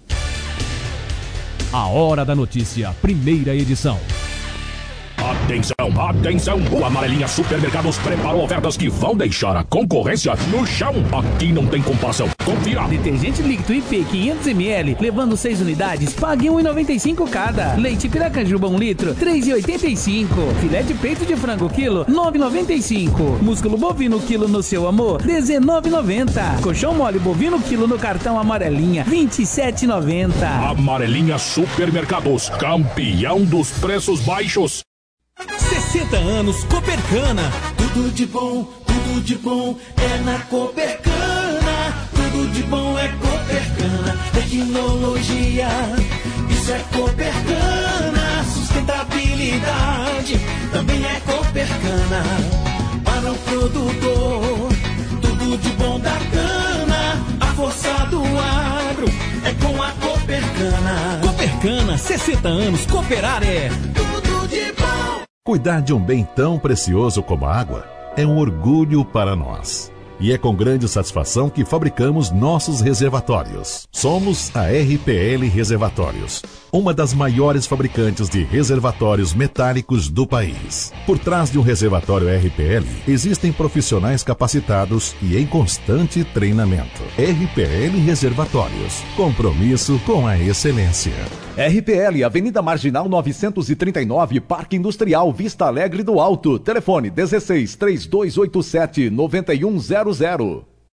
A Hora da Notícia, primeira edição. Atenção, atenção! O Amarelinha Supermercados preparou ofertas que vão deixar a concorrência no chão. Aqui não tem comparação. Confira! Detergente líquido I P quinhentos mililitros, levando seis unidades, pague um real e noventa e cinco cada. Leite Piracanjuba um litro, três reais e oitenta e cinco. Filé de peito de frango quilo, nove reais e noventa e cinco. Músculo bovino quilo no Seu Amor, dezenove reais e noventa centavos. Colchão mole bovino quilo no cartão Amarelinha, vinte e sete reais e noventa centavos. Amarelinha Supermercados, campeão dos preços baixos. sessenta anos Copercana, tudo de bom, tudo de bom é na Copercana, tudo de bom é Copercana, tecnologia, isso é Copercana, sustentabilidade, também é Copercana, para o produtor, tudo de bom da cana, a força do agro, é com a Copercana. Copercana, sessenta anos, cooperar é tudo de bom. Cuidar de um bem tão precioso como a água é um orgulho para nós. E é com grande satisfação que fabricamos nossos reservatórios. Somos a R P L Reservatórios, uma das maiores fabricantes de reservatórios metálicos do país. Por trás de um reservatório R P L, existem profissionais capacitados e em constante treinamento. R P L Reservatórios, compromisso com a excelência. R P L, Avenida Marginal novecentos e trinta e nove, Parque Industrial, Vista Alegre do Alto. Telefone dezesseis, três dois oito sete, nove um zero zero.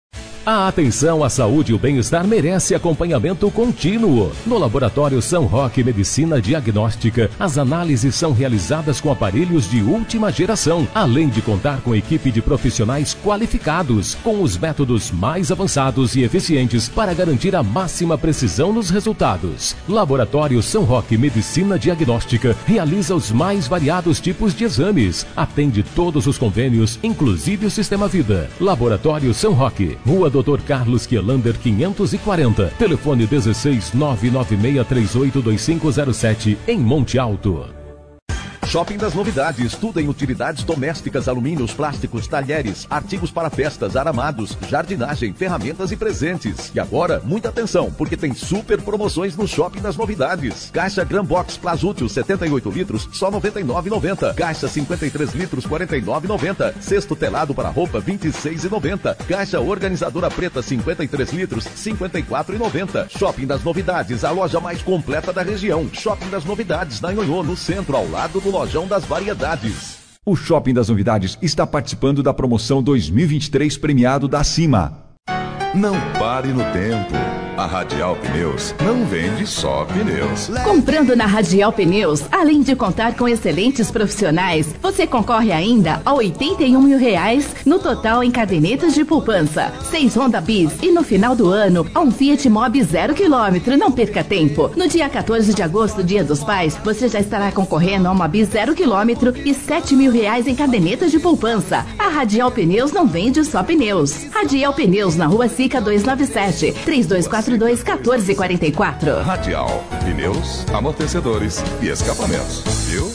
A atenção à saúde e o bem-estar merece acompanhamento contínuo. No Laboratório São Roque Medicina Diagnóstica, as análises são realizadas com aparelhos de última geração, além de contar com equipe de profissionais qualificados, com os métodos mais avançados e eficientes para garantir a máxima precisão nos resultados. Laboratório São Roque Medicina Diagnóstica realiza os mais variados tipos de exames, atende todos os convênios, inclusive o Sistema Vida. Laboratório São Roque, Rua doutor Carlos Kielander quinhentos e quarenta, telefone dezesseis, nove nove seis três oito dois cinco zero sete, em Monte Alto. Shopping das Novidades, tudo em utilidades domésticas, alumínios, plásticos, talheres, artigos para festas, aramados, jardinagem, ferramentas e presentes. E agora, muita atenção, porque tem super promoções no Shopping das Novidades. Caixa Gran Box Plasútil setenta e oito litros, só noventa e nove reais e noventa centavos. Caixa cinquenta e três litros, quarenta e nove reais e noventa centavos. Cesto telado para roupa, vinte e seis reais e noventa centavos. Caixa organizadora preta, cinquenta e três litros, cinquenta e quatro reais e noventa centavos. Shopping das Novidades, a loja mais completa da região. Shopping das Novidades, na Nhonhô, no centro, ao lado do Lojão das Variedades. O Shopping das Novidades está participando da promoção dois mil e vinte e três premiado da CIMA. Não pare no tempo. A Radial Pneus não vende só pneus. Comprando na Radial Pneus, além de contar com excelentes profissionais, você concorre ainda a oitenta e um mil reais no total em cadernetas de poupança, seis Honda Bis e no final do ano, a um Fiat Mobi zero quilômetro. Não perca tempo. No dia quatorze de agosto, Dia dos Pais, você já estará concorrendo a uma Bis zero quilômetro e sete mil reais em cadernetas de poupança. A Radial Pneus não vende só pneus. Radial Pneus, na Rua Sica duzentos e noventa e sete, três dois quatro dois, um quatro quatro quatro. Radial, pneus, amortecedores e escapamentos, viu?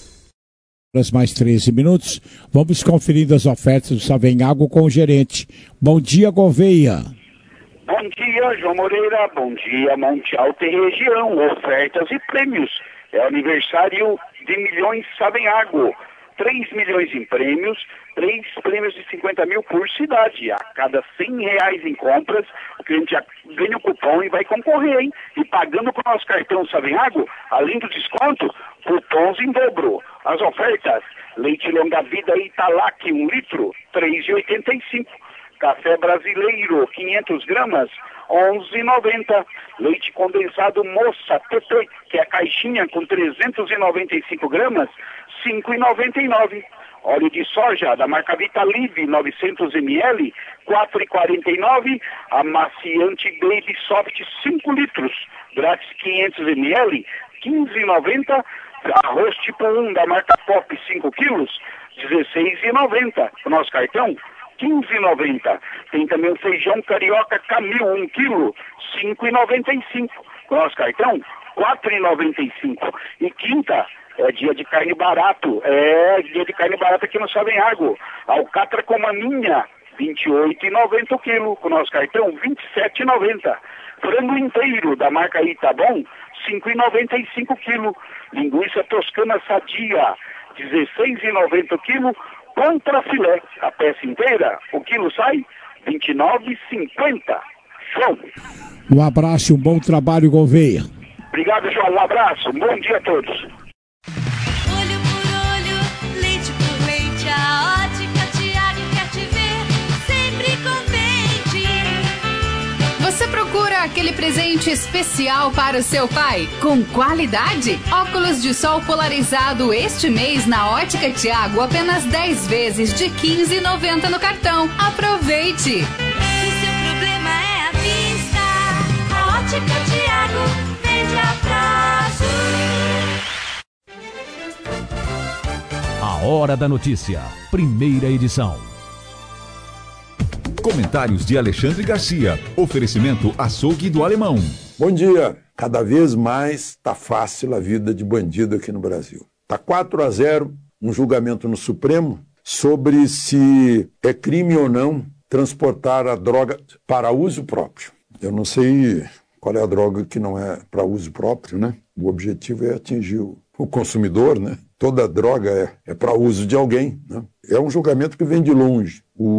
Mais treze minutos, vamos conferindo as ofertas do Savenhago com o gerente. Bom dia, Gouveia. Bom dia, João Moreira. Bom dia, Monte Alto e região. Ofertas e prêmios. É aniversário de milhões Savenhago. três milhões em prêmios, três prêmios de cinquenta mil por cidade. A cada cem reais em compras, o cliente já ganha o cupom e vai concorrer, hein? E pagando com o nosso cartão Savenhago, além do desconto, cupons em dobro. As ofertas, leite longa vida Italac, um litro, três reais e oitenta e cinco centavos. Café brasileiro, quinhentas gramas, onze reais e noventa centavos. Leite condensado Moça T P, que é a caixinha com trezentas e noventa e cinco gramas, cinco reais e noventa e nove centavos. Óleo de soja da marca Vitalive, novecentos mililitros, quatro reais e quarenta e nove centavos. Amaciante Baby Soft, cinco litros, grátis quinhentos mililitros, quinze reais e noventa centavos. Arroz tipo um da marca Pop, cinco quilos, dezesseis reais e noventa centavos. O nosso cartão, quinze reais e noventa centavos. Tem também o feijão carioca Camil, um quilo, cinco reais e noventa e cinco centavos. O nosso cartão, quatro reais e noventa e cinco centavos. E quinta, é dia de carne barato. É dia de carne barata aqui no Savenhago. Alcatra com maminha, vinte e oito reais e noventa centavos o quilo. Com o nosso cartão, vinte e sete reais e noventa centavos. Frango inteiro da marca Itabom, cinco reais e noventa e cinco centavos o quilo. Linguiça toscana sadia, dezesseis reais e noventa centavos o quilo. Contra filé, a peça inteira, o quilo sai vinte e nove reais e cinquenta centavos. Show! Um abraço e um bom trabalho, Gouveia. Obrigado, João. Um abraço. Um bom dia a todos. Olho por olho, leite por leite, a ótica Tiago quer te ver sempre contente. Você procura aquele presente especial para o seu pai? Com qualidade? Óculos de sol polarizado este mês na Ótica Tiago, apenas dez vezes de quinze reais e noventa centavos no cartão. Aproveite! Se seu problema é a vista, a Ótica Tiago vende a prazo. A Hora da Notícia, primeira edição. Comentários de Alexandre Garcia. Oferecimento Açougue do Alemão. Bom dia. Cada vez mais está fácil a vida de bandido aqui no Brasil. Está quatro a zero um julgamento no Supremo sobre se é crime ou não transportar a droga para uso próprio. Eu não sei qual é a droga que não é para uso próprio, né? O objetivo é atingir o, o consumidor, né? Toda droga é, é para uso de alguém, né? É um julgamento que vem de longe.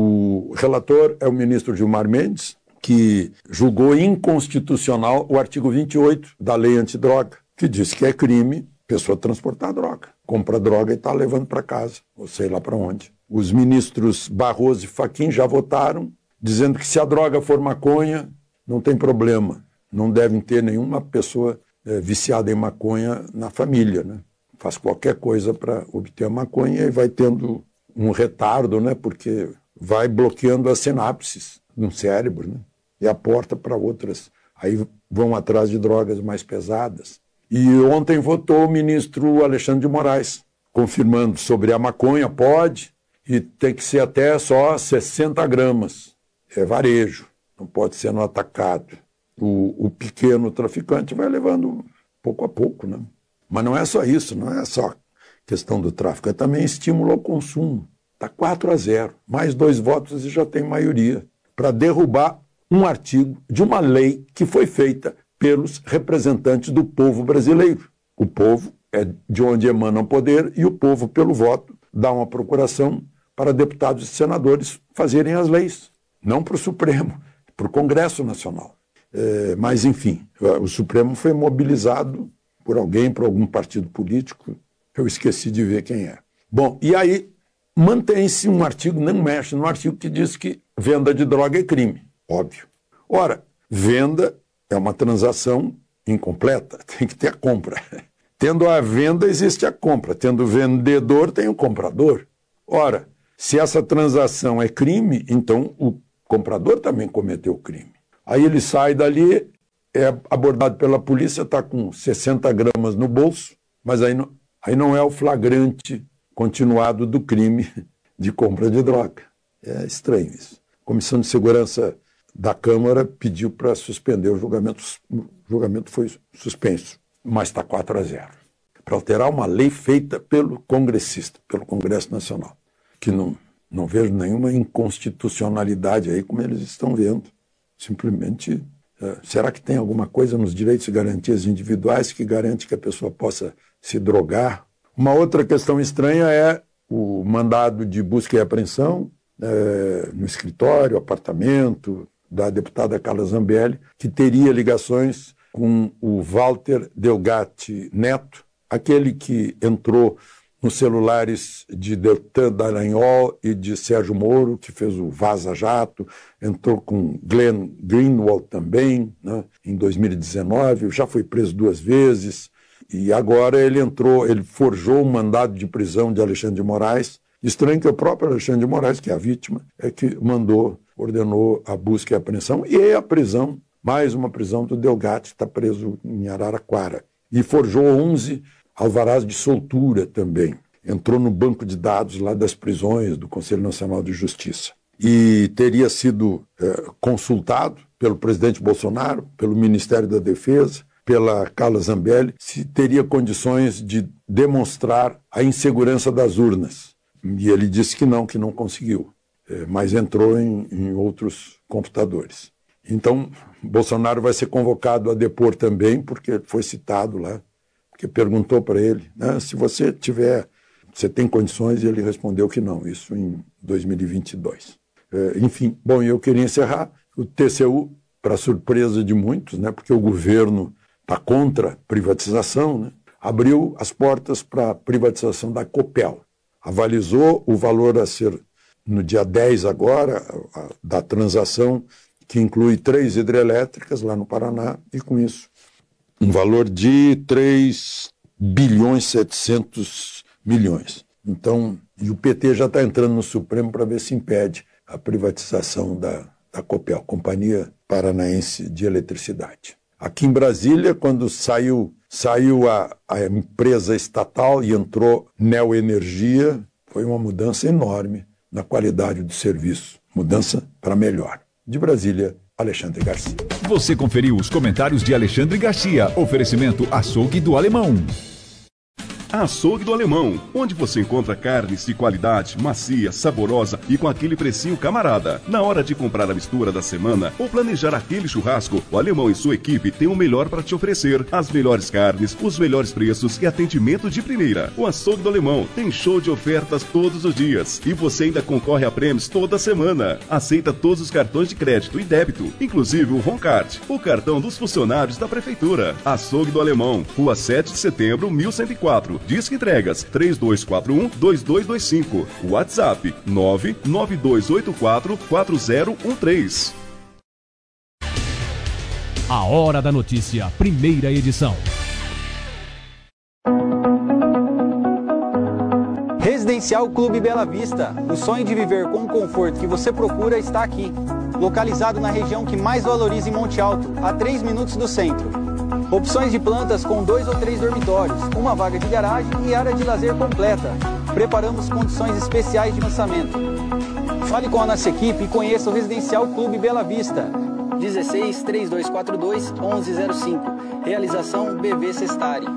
O relator é o ministro Gilmar Mendes, que julgou inconstitucional o artigo vinte e oito da lei antidroga, que diz que é crime pessoa transportar droga. Compra droga e está levando para casa, ou sei lá para onde. Os ministros Barroso e Fachin já votaram, dizendo que se a droga for maconha, não tem problema. Não devem ter nenhuma pessoa é, viciada em maconha na família, né? Faz qualquer coisa para obter a maconha e vai tendo um retardo, né? Porque vai bloqueando as sinapses no cérebro, né? E a porta para outras. Aí vão atrás de drogas mais pesadas. E ontem votou o ministro Alexandre de Moraes, confirmando sobre a maconha, pode, e tem que ser até só sessenta gramas. É varejo, não pode ser no atacado. O, o pequeno traficante vai levando pouco a pouco, né? Mas não é só isso, não é só questão do tráfico, é também estímulo ao consumo. Está quatro a zero, mais dois votos e já tem maioria para derrubar um artigo de uma lei que foi feita pelos representantes do povo brasileiro. O povo é de onde emana o poder e o povo, pelo voto, dá uma procuração para deputados e senadores fazerem as leis, não para o Supremo, para o Congresso Nacional. É, mas, enfim, o Supremo foi mobilizado por alguém, por algum partido político, eu esqueci de ver quem é. Bom, e aí mantém-se um artigo, não mexe no artigo que diz que venda de droga é crime, óbvio. Ora, venda é uma transação incompleta, tem que ter a compra. Tendo a venda, existe a compra. Tendo o vendedor, tem o comprador. Ora, se essa transação é crime, então o comprador também cometeu crime. Aí ele sai dali, é abordado pela polícia, está com sessenta gramas no bolso, mas aí não, aí não é o flagrante continuado do crime de compra de droga. É estranho isso. A Comissão de Segurança da Câmara pediu para suspender o julgamento. O julgamento foi suspenso, mas está quatro a zero. Para alterar uma lei feita pelo congressista, pelo Congresso Nacional, que não, não vejo nenhuma inconstitucionalidade aí, como eles estão vendo. Simplesmente, é, será que tem alguma coisa nos direitos e garantias individuais que garante que a pessoa possa se drogar? Uma outra questão estranha é o mandado de busca e apreensão é, no escritório, apartamento da deputada Carla Zambelli, que teria ligações com o Walter Delgatti Neto, aquele que entrou nos celulares de Deltan Dallagnol e de Sérgio Moro, que fez o Vaza Jato, entrou com Glenn Greenwald também, né, em dois mil e dezenove, já foi preso duas vezes, e agora ele entrou, ele forjou um mandado de prisão de Alexandre de Moraes. Estranho que o próprio Alexandre de Moraes, que é a vítima, é que mandou, ordenou a busca e a apreensão e a prisão, mais uma prisão do Delgatti, que está preso em Araraquara. E forjou onze alvarás de soltura também. Entrou no banco de dados lá das prisões do Conselho Nacional de Justiça. E teria sido é, consultado pelo presidente Bolsonaro, pelo Ministério da Defesa, pela Carla Zambelli, se teria condições de demonstrar a insegurança das urnas. E ele disse que não, que não conseguiu, é, mas entrou em, em outros computadores. Então, Bolsonaro vai ser convocado a depor também, porque foi citado lá, porque perguntou para ele, né, se você tiver, você tem condições, e ele respondeu que não, isso em dois mil e vinte e dois. É, enfim, bom, eu queria encerrar. O T C U, para surpresa de muitos, né, porque o governo está contra a privatização, né, abriu as portas para a privatização da Copel. Avalizou o valor a ser, no dia dez agora, a, da transação, que inclui três hidrelétricas lá no Paraná, e com isso, um valor de três bilhões e setecentos milhões. Então, e o P T já está entrando no Supremo para ver se impede a privatização da, da Copel, Companhia Paranaense de Eletricidade. Aqui em Brasília, quando saiu, saiu a, a empresa estatal e entrou Neoenergia, foi uma mudança enorme na qualidade do serviço. Mudança para melhor. De Brasília, Alexandre Garcia. Você conferiu os comentários de Alexandre Garcia. Oferecimento Açougue do Alemão. Açougue do Alemão, onde você encontra carnes de qualidade, macia, saborosa e com aquele precinho camarada. Na hora de comprar a mistura da semana ou planejar aquele churrasco, o Alemão e sua equipe têm o melhor para te oferecer. As melhores carnes, os melhores preços e atendimento de primeira. O Açougue do Alemão tem show de ofertas todos os dias e você ainda concorre a prêmios toda semana. Aceita todos os cartões de crédito e débito, inclusive o Roncard, o cartão dos funcionários da Prefeitura. Açougue do Alemão, Rua sete de setembro, mil cento e quatro. Disque entregas três dois quatro um, dois dois dois cinco. WhatsApp nove nove dois oito quatro, quatro zero um três. A Hora da Notícia, primeira edição. Residencial Clube Bela Vista. O sonho de viver com o conforto que você procura está aqui. Localizado na região que mais valoriza em Monte Alto, a três minutos do centro. Opções de plantas com dois ou três dormitórios, uma vaga de garagem e área de lazer completa. Preparamos condições especiais de lançamento. Fale com a nossa equipe e conheça o Residencial Clube Bela Vista. dezesseis, três dois quatro dois, onze zero cinco. Realização B V Sestari.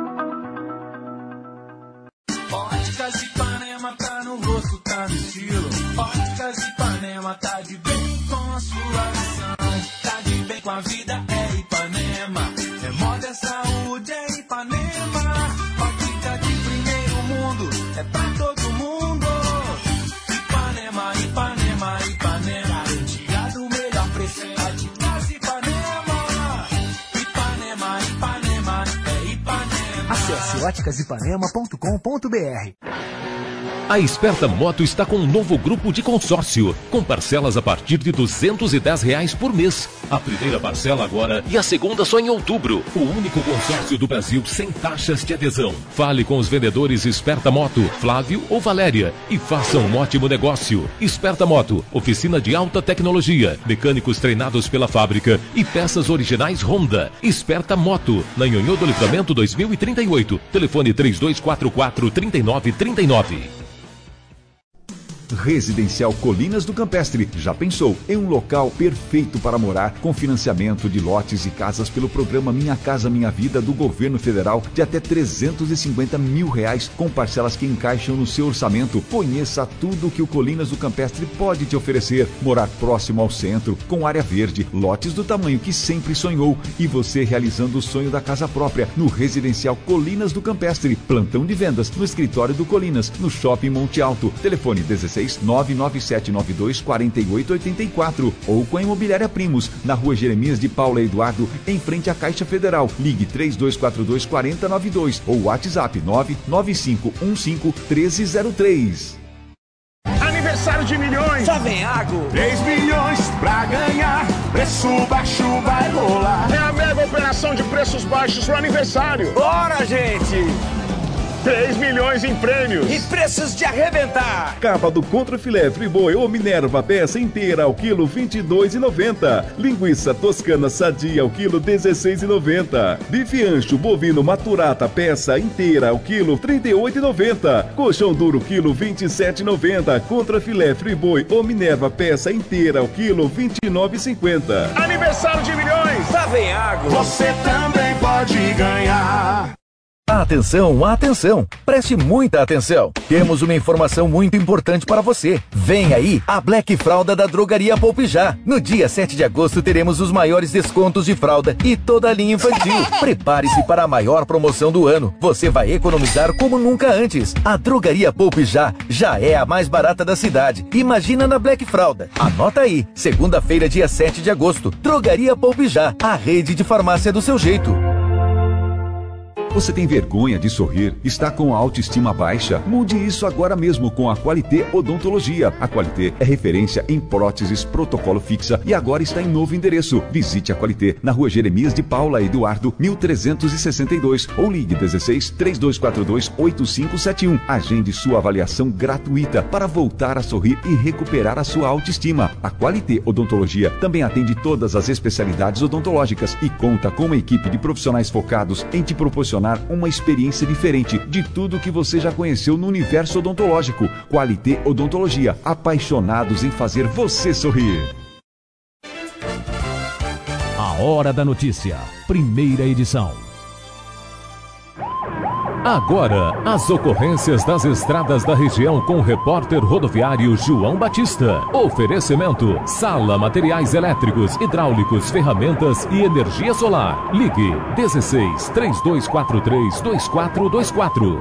Óticas Ipanema tá no rosto, tá no estilo. Óticas Ipanema tá de bem com a sua visão. Tá de bem com a vida, é Ipanema. É moda, é saúde, é Ipanema. Ótica de primeiro mundo, é pra todo mundo. Ipanema, Ipanema, Ipanema. Garantia do melhor preço, é Óticas Ipanema. Ipanema, Ipanema, é Ipanema. Acesse óticas ipanema ponto com ponto b r. A Esperta Moto está com um novo grupo de consórcio, com parcelas a partir de duzentos e dez reais por mês. A primeira parcela agora e a segunda só em outubro. O único consórcio do Brasil sem taxas de adesão. Fale com os vendedores Esperta Moto, Flávio ou Valéria, e faça um ótimo negócio. Esperta Moto, oficina de alta tecnologia, mecânicos treinados pela fábrica e peças originais Honda. Esperta Moto, na Nhonhô do Livramento dois mil e trinta e oito. Telefone três dois quatro quatro, três nove três nove. Residencial Colinas do Campestre. Já pensou em um local perfeito para morar, com financiamento de lotes e casas pelo programa Minha Casa Minha Vida do Governo Federal de até trezentos e cinquenta mil reais, com parcelas que encaixam no seu orçamento. Conheça tudo que o Colinas do Campestre pode te oferecer. Morar próximo ao centro, com área verde, lotes do tamanho que sempre sonhou e você realizando o sonho da casa própria no Residencial Colinas do Campestre. Plantão de vendas no escritório do Colinas, no Shopping Monte Alto. Telefone dezesseis, nove nove sete nove dois, quatro oito oito quatro ou com a Imobiliária Primos, na Rua Jeremias de Paula Eduardo, em frente à Caixa Federal. Ligue três dois quatro dois, quatro zero nove dois ou WhatsApp nove nove cinco um cinco, um três zero três. Aniversário de milhões! Savenhago! três milhões pra ganhar, preço baixo vai rolar. É a mega operação de preços baixos pro aniversário. Bora, gente! três milhões em prêmios. E preços de arrebentar. Capa do contrafilé Friboi ou Minerva peça inteira ao quilo vinte e dois reais e noventa centavos. Linguiça toscana sadia ao quilo dezesseis reais e noventa centavos. Bife ancho bovino maturata peça inteira ao quilo trinta e oito reais e noventa centavos. Colchão duro quilo vinte e sete reais e noventa centavos. Contrafilé Friboi ou Minerva peça inteira ao quilo vinte e nove reais e cinquenta centavos. Aniversário de milhões. Savenhago. Você também pode ganhar. Atenção, atenção! Preste muita atenção! Temos uma informação muito importante para você. Vem aí a Black Fralda da Drogaria Poupe Já. No dia sete de agosto teremos os maiores descontos de fralda e toda a linha infantil. Prepare-se para a maior promoção do ano. Você vai economizar como nunca antes. A Drogaria Poupe Já já é a mais barata da cidade. Imagina na Black Fralda. Anota aí, segunda-feira, dia sete de agosto. Drogaria Poupe Já, a rede de farmácia do seu jeito. Você tem vergonha de sorrir? Está com a autoestima baixa? Mude isso agora mesmo com a Qualité Odontologia. A Qualité é referência em próteses protocolo fixa e agora está em novo endereço. Visite a Qualité na Rua Jeremias de Paula Eduardo, mil trezentos e sessenta e dois ou ligue dezesseis, três dois quatro dois, oito cinco sete um. Agende sua avaliação gratuita para voltar a sorrir e recuperar a sua autoestima. A Qualité Odontologia também atende todas as especialidades odontológicas e conta com uma equipe de profissionais focados em te proporcionar uma experiência diferente de tudo que você já conheceu no universo odontológico. Qualité Odontologia, apaixonados em fazer você sorrir. A Hora da Notícia, primeira edição. Agora, as ocorrências das estradas da região com o repórter rodoviário João Batista. Oferecimento: Sala Materiais Elétricos, Hidráulicos, Ferramentas e Energia Solar. Ligue dezesseis, três dois quatro três, dois quatro dois quatro.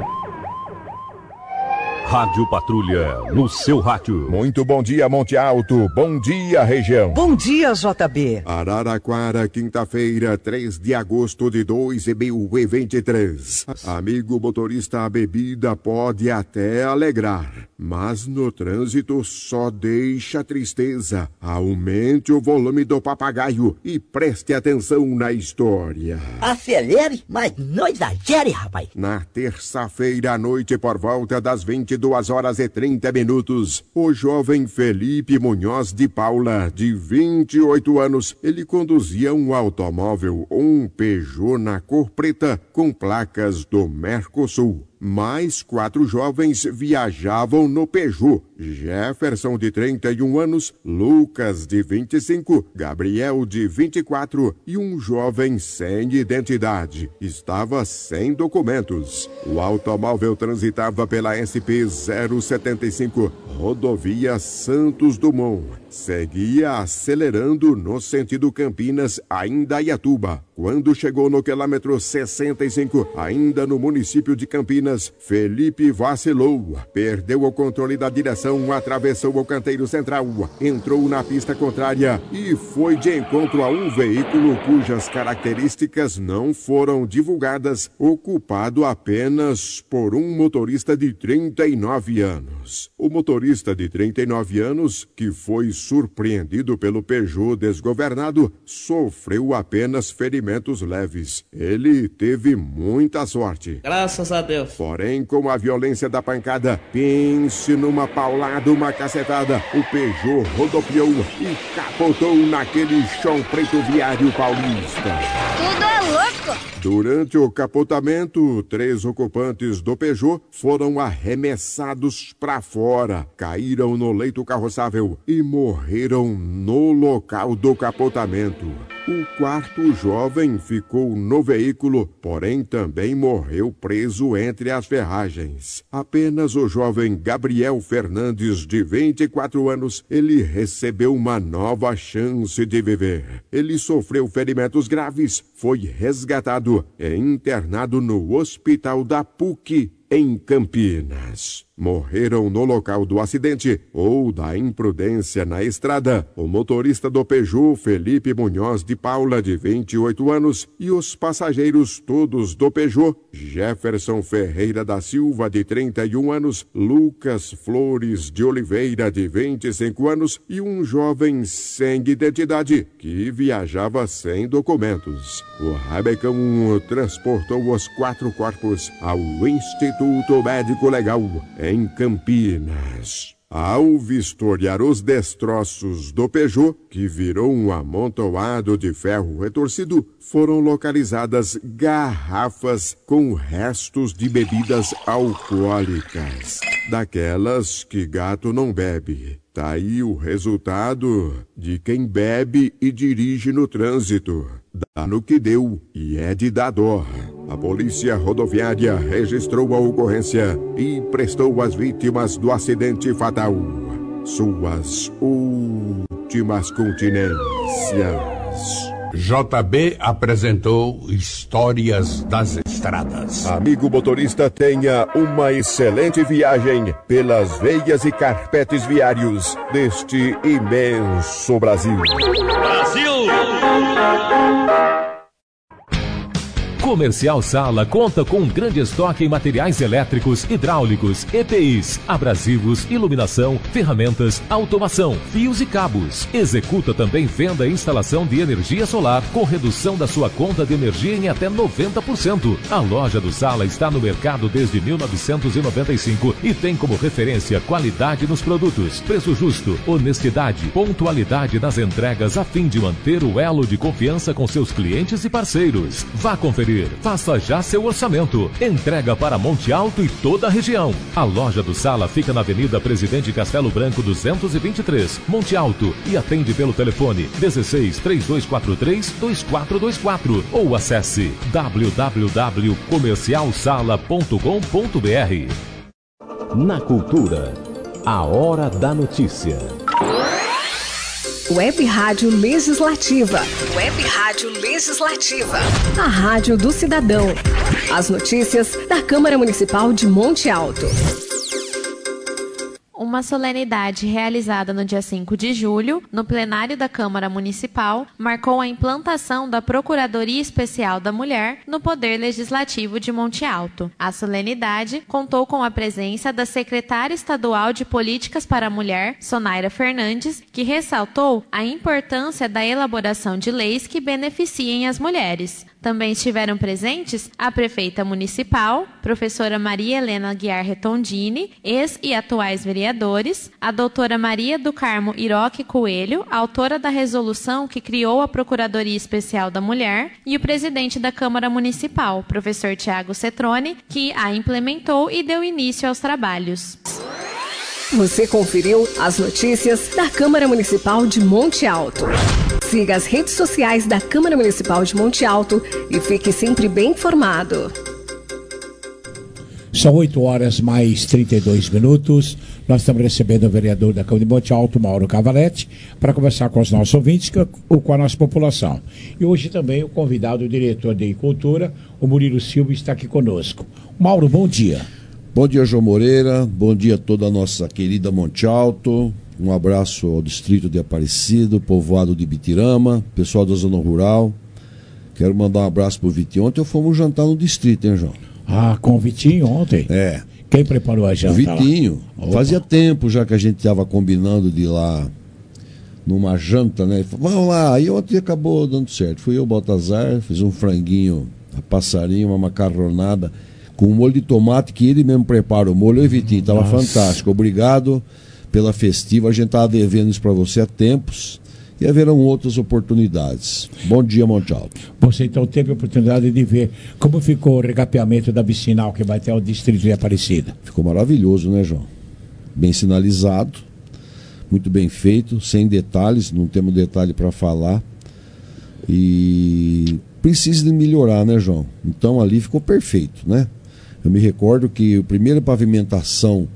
Rádio Patrulha, no seu rádio. Muito bom dia, Monte Alto. Bom dia, região. Bom dia, J B. Araraquara, quinta-feira, três de agosto de dois mil e vinte e três. Amigo motorista, a bebida pode até alegrar, mas no trânsito só deixa tristeza. Aumente o volume do papagaio e preste atenção na história. Acelere, mas não exagere, rapaz. Na terça-feira à noite, por volta das vinte e duas horas e trinta minutos, o jovem Felipe Munhoz de Paula, de vinte e oito anos, ele conduzia um automóvel, um Peugeot na cor preta, com placas do Mercosul. Mais quatro jovens viajavam no Peugeot: Jefferson, de trinta e um anos, Lucas, de vinte e cinco, Gabriel, de vinte e quatro e um jovem sem identidade. Estava sem documentos. O automóvel transitava pela S P zero setenta e cinco, rodovia Santos Dumont. Seguia acelerando no sentido Campinas a Indaiatuba. Quando chegou no quilômetro sessenta e cinco, ainda no município de Campinas, Felipe vacilou, perdeu o controle da direção, atravessou o canteiro central, entrou na pista contrária e foi de encontro a um veículo cujas características não foram divulgadas, ocupado apenas por um motorista de trinta e nove anos. O motorista de trinta e nove anos, que foi surpreendido pelo Peugeot desgovernado, sofreu apenas ferimentos leves. Ele teve muita sorte. Graças a Deus. Porém, com a violência da pancada, pense numa paulada, uma cacetada, o Peugeot rodopiou e capotou naquele chão preto viário paulista. Tudo é louco! Durante o capotamento, três ocupantes do Peugeot foram arremessados para fora, caíram no leito carroçável e morreram no local do capotamento. O quarto jovem ficou no veículo, porém também morreu preso entre as ferragens. Apenas o jovem Gabriel Fernandes, de vinte e quatro anos, ele recebeu uma nova chance de viver. Ele sofreu ferimentos graves, foi resgatado e internado no hospital da P U C, em Campinas. Morreram no local do acidente ou da imprudência na estrada o motorista do Peugeot, Felipe Munhoz de Paula, de vinte e oito anos, e os passageiros todos do Peugeot: Jefferson Ferreira da Silva, de trinta e um anos, Lucas Flores de Oliveira, de vinte e cinco anos, e um jovem sem identidade que viajava sem documentos. O Rabecão transportou os quatro corpos ao Instituto Médico Legal, em Campinas. Ao vistoriar os destroços do Peugeot, que virou um amontoado de ferro retorcido, foram localizadas garrafas com restos de bebidas alcoólicas, daquelas que gato não bebe. Tá aí o resultado de quem bebe e dirige no trânsito. Dá no que deu e é de dar dó. A Polícia Rodoviária registrou a ocorrência e prestou às vítimas do acidente fatal suas últimas continências. J B apresentou Histórias das Estradas. Amigo motorista, tenha uma excelente viagem pelas veias e carpetes viários deste imenso Brasil. Brasil! Comercial Sala conta com um grande estoque em materiais elétricos, hidráulicos, E P Is, abrasivos, iluminação, ferramentas, automação, fios e cabos. Executa também venda e instalação de energia solar com redução da sua conta de energia em até noventa por cento. A loja do Sala está no mercado desde mil novecentos e noventa e cinco e tem como referência qualidade nos produtos, preço justo, honestidade, pontualidade nas entregas a fim de manter o elo de confiança com seus clientes e parceiros. Vá conferir garantir. Faça já seu orçamento. Entrega para Monte Alto e toda a região. A loja do Sala fica na Avenida Presidente Castelo Branco duzentos e vinte e três, Monte Alto, e atende pelo telefone dezesseis, três dois quatro três, dois quatro dois quatro ou acesse w w w ponto comercial sala ponto com ponto b r. Na cultura, a hora da notícia. Web Rádio Legislativa. Web Rádio Legislativa. A Rádio do Cidadão. As notícias da Câmara Municipal de Monte Alto. Uma solenidade realizada no dia cinco de julho, no plenário da Câmara Municipal, marcou a implantação da Procuradoria Especial da Mulher no Poder Legislativo de Monte Alto. A solenidade contou com a presença da secretária estadual de Políticas para a Mulher, Sonaira Fernandes, que ressaltou a importância da elaboração de leis que beneficiem as mulheres. Também estiveram presentes a prefeita municipal, professora Maria Helena Guiar Retondini, ex e atuais vereadores, a doutora Maria do Carmo Iroque Coelho, autora da resolução que criou a Procuradoria Especial da Mulher, e o presidente da Câmara Municipal, professor Tiago Cetrone, que a implementou e deu início aos trabalhos. Você conferiu as notícias da Câmara Municipal de Monte Alto. Siga as redes sociais da Câmara Municipal de Monte Alto e fique sempre bem informado. São oito horas mais trinta e dois minutos. Nós estamos recebendo o vereador da Câmara de Monte Alto, Mauro Cavalete, para conversar com os nossos ouvintes ou com a nossa população. E hoje também o convidado, o diretor de Cultura, o Murilo Silva, está aqui conosco. Mauro, bom dia. Bom dia, João Moreira. Bom dia a toda a nossa querida Monte Alto. Um abraço ao distrito de Aparecido, povoado de Bitirama, pessoal da zona rural. Quero mandar um abraço pro Vitinho. Ontem eu fomos jantar no distrito, hein, João? Ah, com o Vitinho ontem? É. Quem preparou a janta? O Vitinho. Lá? Fazia tempo já que a gente estava combinando de ir lá numa janta, né? Falei, vamos lá. Aí ontem acabou dando certo. Fui eu, Baltazar, fiz um franguinho a passarinho, uma macarronada com um molho de tomate que ele mesmo prepara. O molho, e Vitinho, estava fantástico. Obrigado pela festiva. A gente estava devendo isso para você há tempos. E haverão outras oportunidades. Bom dia, Monte Alto. Você então teve a oportunidade de ver como ficou o recapeamento da vicinal que vai até o distrito de Aparecida. Ficou maravilhoso, né, João? Bem sinalizado, muito bem feito, sem detalhes, não temos detalhe para falar. E precisa de melhorar, né, João? Então ali ficou perfeito, né? Eu me recordo que a primeira pavimentação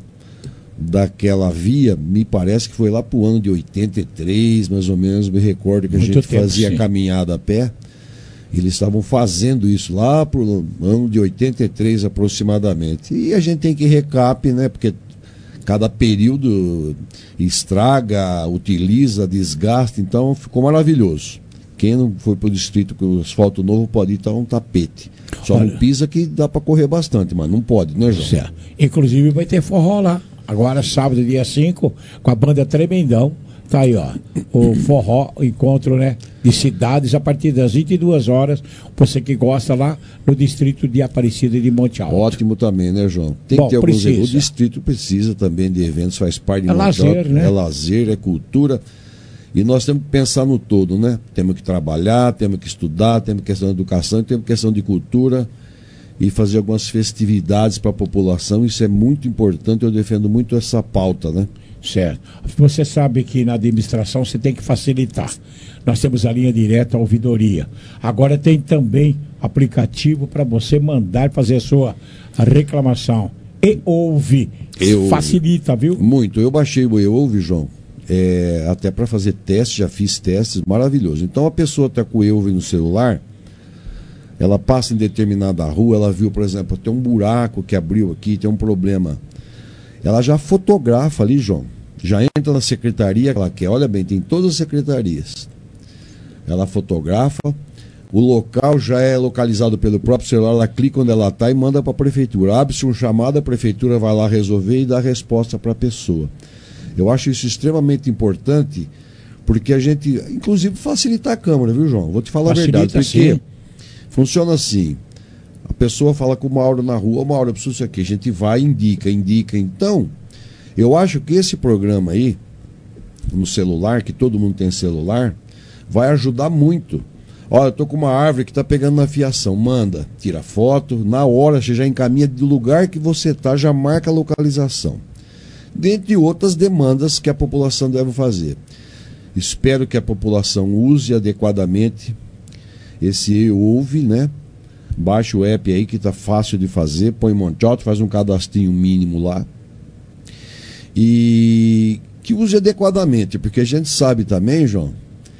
daquela via, me parece que foi lá para o ano de oitenta e três, mais ou menos, me recordo que a Muito gente tempo, fazia sim. caminhada a pé. Eles estavam fazendo isso lá para o ano de oitenta e três aproximadamente. E a gente tem que recap, né? Porque cada período estraga, utiliza, desgasta, então ficou maravilhoso. Quem não foi para o distrito com o asfalto novo pode ir estar um tapete. Só Olha, não pisa que dá para correr bastante, mas não pode, né, João? Certo. Inclusive vai ter forró lá. Agora, sábado, dia cinco, com a banda Tremendão. Tá aí, ó. O forró, o encontro, né? De cidades a partir das vinte e duas horas. Você que gosta lá no distrito de Aparecida e de Monte Alto. Ótimo também, né, João? Tem Bom, que ter alguns eventos. O distrito precisa também de eventos, faz parte de é Monte lazer, Alto. Né? É lazer, é cultura. E nós temos que pensar no todo, né? Temos que trabalhar, temos que estudar, temos questão de educação, temos questão de cultura. E fazer algumas festividades para a população, isso é muito importante, eu defendo muito essa pauta, né? Certo. Você sabe que na administração você tem que facilitar. Nós temos a linha direta, a ouvidoria. Agora tem também aplicativo para você mandar fazer a sua reclamação. E ouve. Eu, Facilita, viu? Muito. Eu baixei o E ouve, João, é, até para fazer testes, já fiz testes, maravilhoso. Então a pessoa está com o E ouve no celular, ela passa em determinada rua, ela viu, por exemplo, tem um buraco que abriu aqui, tem um problema. Ela já fotografa ali, João. Já entra na secretaria que ela quer. Olha bem, tem todas as secretarias. Ela fotografa, o local já é localizado pelo próprio celular, ela clica onde ela está e manda para a prefeitura. Abre-se um chamado, a prefeitura vai lá resolver e dá a resposta para a pessoa. Eu acho isso extremamente importante, porque a gente, inclusive, facilita a Câmara, viu, João? Vou te falar Facilita, a verdade, porque... Sim. Funciona assim, a pessoa fala com o Mauro na rua, Mauro, eu preciso disso aqui, a gente vai, indica, indica. Então, eu acho que esse programa aí, no celular, que todo mundo tem celular, vai ajudar muito Olha, eu tô com uma árvore que tá pegando na fiação. Manda, tira foto, na hora você já encaminha do lugar que você tá, já marca a localização. Dentre outras demandas que a população deve fazer. Espero que a população use adequadamente esse e-ouve, né? Baixa o app aí que tá fácil de fazer, põe Monte Alto, faz um cadastrinho mínimo lá. E que use adequadamente, porque a gente sabe também, João,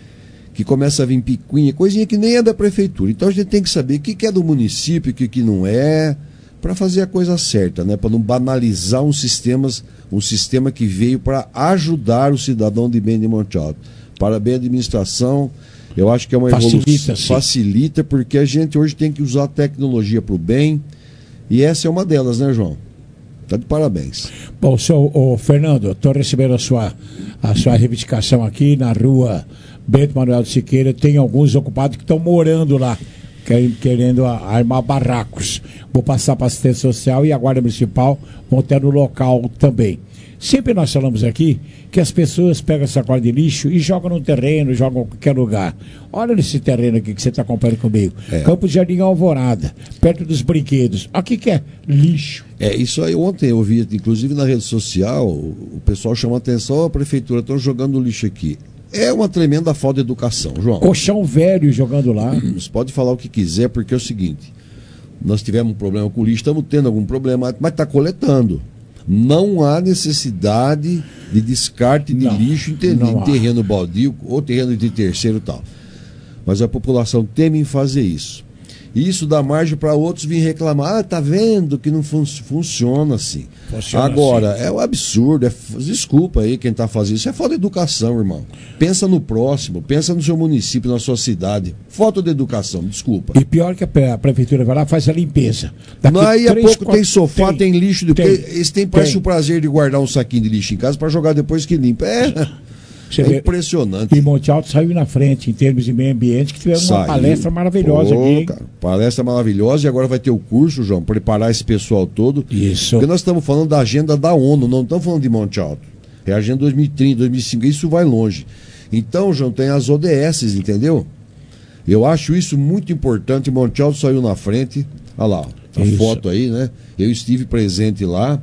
que começa a vir picuinha, coisinha que nem é da prefeitura. Então a gente tem que saber o que, que é do município, o que, que não é, para fazer a coisa certa, né? Para não banalizar um, sistemas, um sistema que veio para ajudar o cidadão de bem de Monte Alto. Parabéns à administração, eu acho que é uma Facilita, evolução. sim. Facilita, porque a gente hoje tem que usar a tecnologia para o bem, e essa é uma delas, né, João? Tá de parabéns. Bom, seu, ô, Fernando, estou recebendo a sua, a sua reivindicação aqui na rua Bento Manuel de Siqueira. Tem alguns ocupados que estão morando lá, querendo, querendo armar barracos. Vou passar para a assistência social e a Guarda Municipal vão ter no local também. Sempre nós falamos aqui que as pessoas pegam essa sacola de lixo e jogam no terreno, jogam em qualquer lugar. Olha nesse terreno aqui que você está acompanhando comigo. É. Campo Jardim Alvorada, perto dos brinquedos. Aqui que é lixo. É, isso aí ontem eu vi, inclusive na rede social, o pessoal chama a atenção, a prefeitura estão jogando lixo aqui. É uma tremenda falta de educação, João. Colchão velho jogando lá. Você pode falar o que quiser, porque é o seguinte, nós tivemos um problema com o lixo, estamos tendo algum problema, mas está coletando. Não há necessidade de descarte de não, lixo em, ter, em terreno baldio ou terreno de terceiro e tal. Mas a população teme em fazer isso. E isso dá margem para outros virem reclamar. Ah, tá vendo que não fun funciona assim. Funciona Agora, assim. É um absurdo. É, desculpa aí quem está fazendo isso. É falta de educação, irmão. Pensa no próximo, pensa no seu município, na sua cidade. Falta de educação, desculpa. E pior que a, a prefeitura vai lá faz a limpeza. Daí a pouco quatro, tem sofá, tem, tem lixo. Tem, eles têm parece o prazer de guardar um saquinho de lixo em casa para jogar depois que limpa. É. Você é vê, impressionante. E Monte Alto saiu na frente em termos de meio ambiente, que tivemos uma palestra maravilhosa Pô, aqui. Cara, palestra maravilhosa, e agora vai ter o curso, João, preparar esse pessoal todo. Isso. Porque nós estamos falando da agenda da ONU, não estamos falando de Monte Alto. É a agenda dois mil e trinta, dois mil e cinquenta, isso vai longe. Então, João, tem as O D S, entendeu? Eu acho isso muito importante. Monte Alto saiu na frente. Olha lá, a isso. foto aí, né? Eu estive presente lá.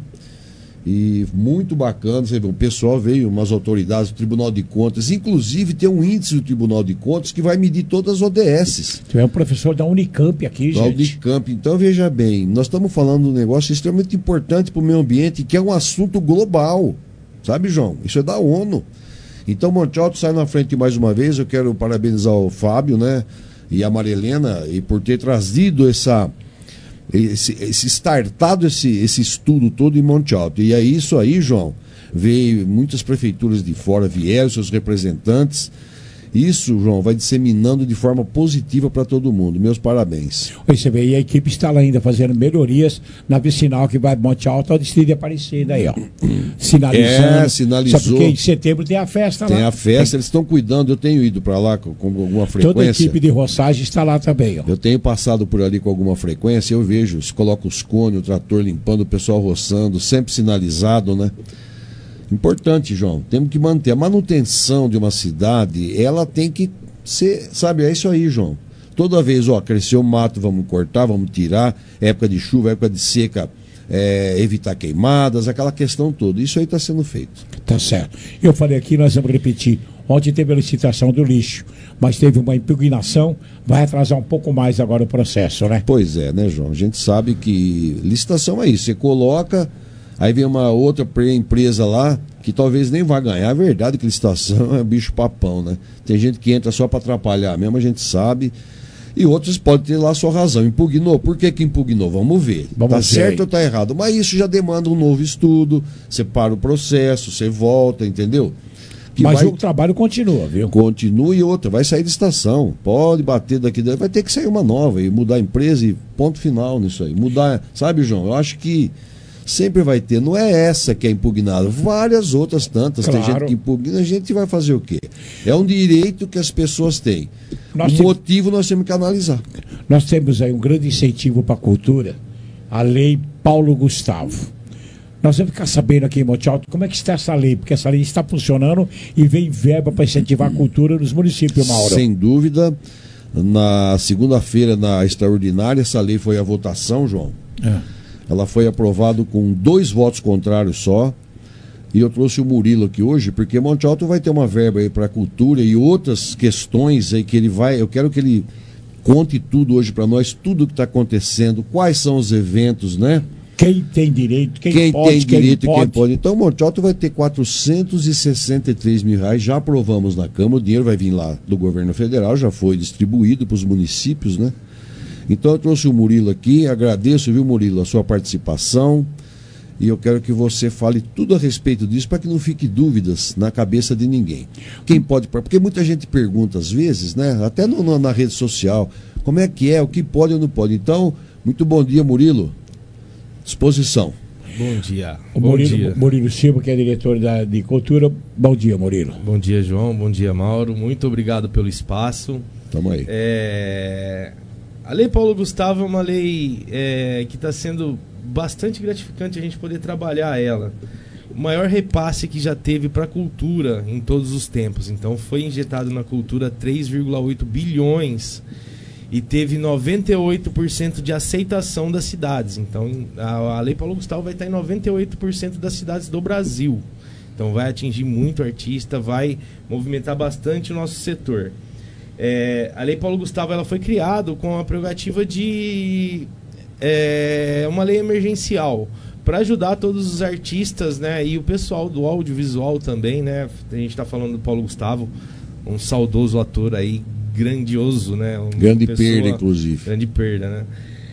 E muito bacana, você vê, o pessoal veio, umas autoridades do Tribunal de Contas, inclusive tem um índice do Tribunal de Contas que vai medir todas as O D S. Tu é um professor da Unicamp aqui, da gente. Unicamp, então veja bem, nós estamos falando de um negócio extremamente importante para o meio ambiente, que é um assunto global, sabe, João? Isso é da ONU. Então, Monte Alto sai na frente mais uma vez, eu quero parabenizar o Fábio, né, e a Maria Helena, e por ter trazido essa... Esse, esse startado esse, esse estudo todo em Monte Alto. E é isso aí, João. Veio muitas prefeituras de fora, vieram seus representantes. Isso, João, vai disseminando de forma positiva para todo mundo. Meus parabéns. Você vê, e a equipe está lá ainda fazendo melhorias na vicinal que vai de Monte Alto ao distrito de Aparecida aí, ó. Sinalizando. É, sinalizou. Só porque em setembro tem a festa tem lá. Tem a festa, tem... eles estão cuidando. Eu tenho ido para lá com, com alguma frequência. Toda a equipe de roçagem está lá também, ó. Eu tenho passado por ali com alguma frequência, eu vejo, se coloca os cones, o trator limpando, o pessoal roçando, sempre sinalizado, né? Importante, João, temos que manter a manutenção de uma cidade, ela tem que ser, sabe, é isso aí, João. Toda vez, ó, cresceu o mato, vamos cortar, vamos tirar, época de chuva, época de seca, é, evitar queimadas, aquela questão toda, isso aí está sendo feito. Tá certo. Eu falei aqui, nós vamos repetir, ontem teve a licitação do lixo, mas teve uma impugnação, vai atrasar um pouco mais agora o processo, né? Pois é, né, João, a gente sabe que licitação é isso, você coloca... Aí vem uma outra empresa lá que talvez nem vá ganhar. A verdade é que licitação é bicho papão, né? Tem gente que entra só para atrapalhar mesmo, a gente sabe. E outros podem ter lá a sua razão. Impugnou. Por que que impugnou? Vamos ver. Vamos tá ver. Certo ou tá errado? Mas isso já demanda um novo estudo. Você para o processo, você volta, entendeu? Que Mas vai... o trabalho continua, viu? Continua e outra. Vai sair de estação. Pode bater daqui. Vai ter que sair uma nova e mudar a empresa e ponto final nisso aí. Mudar, sabe, João? Eu acho que sempre vai ter, não é essa que é impugnada, várias outras tantas, claro. Tem gente que impugna, a gente vai fazer o quê? É um direito que as pessoas têm. Nós o temos... motivo nós temos que analisar. Nós temos aí um grande incentivo para a cultura, a lei Paulo Gustavo. Nós vamos ficar sabendo aqui em Monte Alto como é que está essa lei, porque essa lei está funcionando e vem verba para incentivar a cultura nos municípios, Mauro. Sem dúvida. Na segunda-feira, na extraordinária, essa lei foi à votação, João. É. Ela foi aprovada com dois votos contrários só. E eu trouxe o Murilo aqui hoje, porque Monte Alto vai ter uma verba aí para cultura e outras questões aí que ele vai... Eu quero que ele conte tudo hoje para nós, tudo o que está acontecendo, quais são os eventos, né? Quem tem direito, quem, quem pode, tem direito quem e quem pode. pode. Então, o Monte Alto vai ter quatrocentos e sessenta e três mil reais, já aprovamos na Câmara, o dinheiro vai vir lá do governo federal, já foi distribuído para os municípios, né? Então, eu trouxe o Murilo aqui, agradeço, viu, Murilo, a sua participação, e eu quero que você fale tudo a respeito disso, para que não fique dúvidas na cabeça de ninguém. Quem pode, porque muita gente pergunta às vezes, né, até no, no, na rede social, como é que é, o que pode ou não pode. Então, muito bom dia, Murilo. Disposição. Bom dia. O bom Murilo, dia. Murilo Silva, que é diretor da, de cultura. Bom dia, Murilo. Bom dia, João. Bom dia, Mauro. Muito obrigado pelo espaço. Tamo aí. É... A Lei Paulo Gustavo é uma lei é, que está sendo bastante gratificante a gente poder trabalhar ela. O maior repasse que já teve para a cultura em todos os tempos. Então foi injetado na cultura três vírgula oito bilhões e teve noventa e oito por cento de aceitação das cidades. Então a, a Lei Paulo Gustavo vai estar em noventa e oito por cento das cidades do Brasil. Então vai atingir muito artista, vai movimentar bastante o nosso setor. É, a Lei Paulo Gustavo ela foi criada com a prerrogativa de é, uma lei emergencial para ajudar todos os artistas, né, e o pessoal do audiovisual também, né? A gente está falando do Paulo Gustavo, um saudoso ator aí, grandioso, né? Uma grande pessoa, perda, inclusive. Grande perda, né?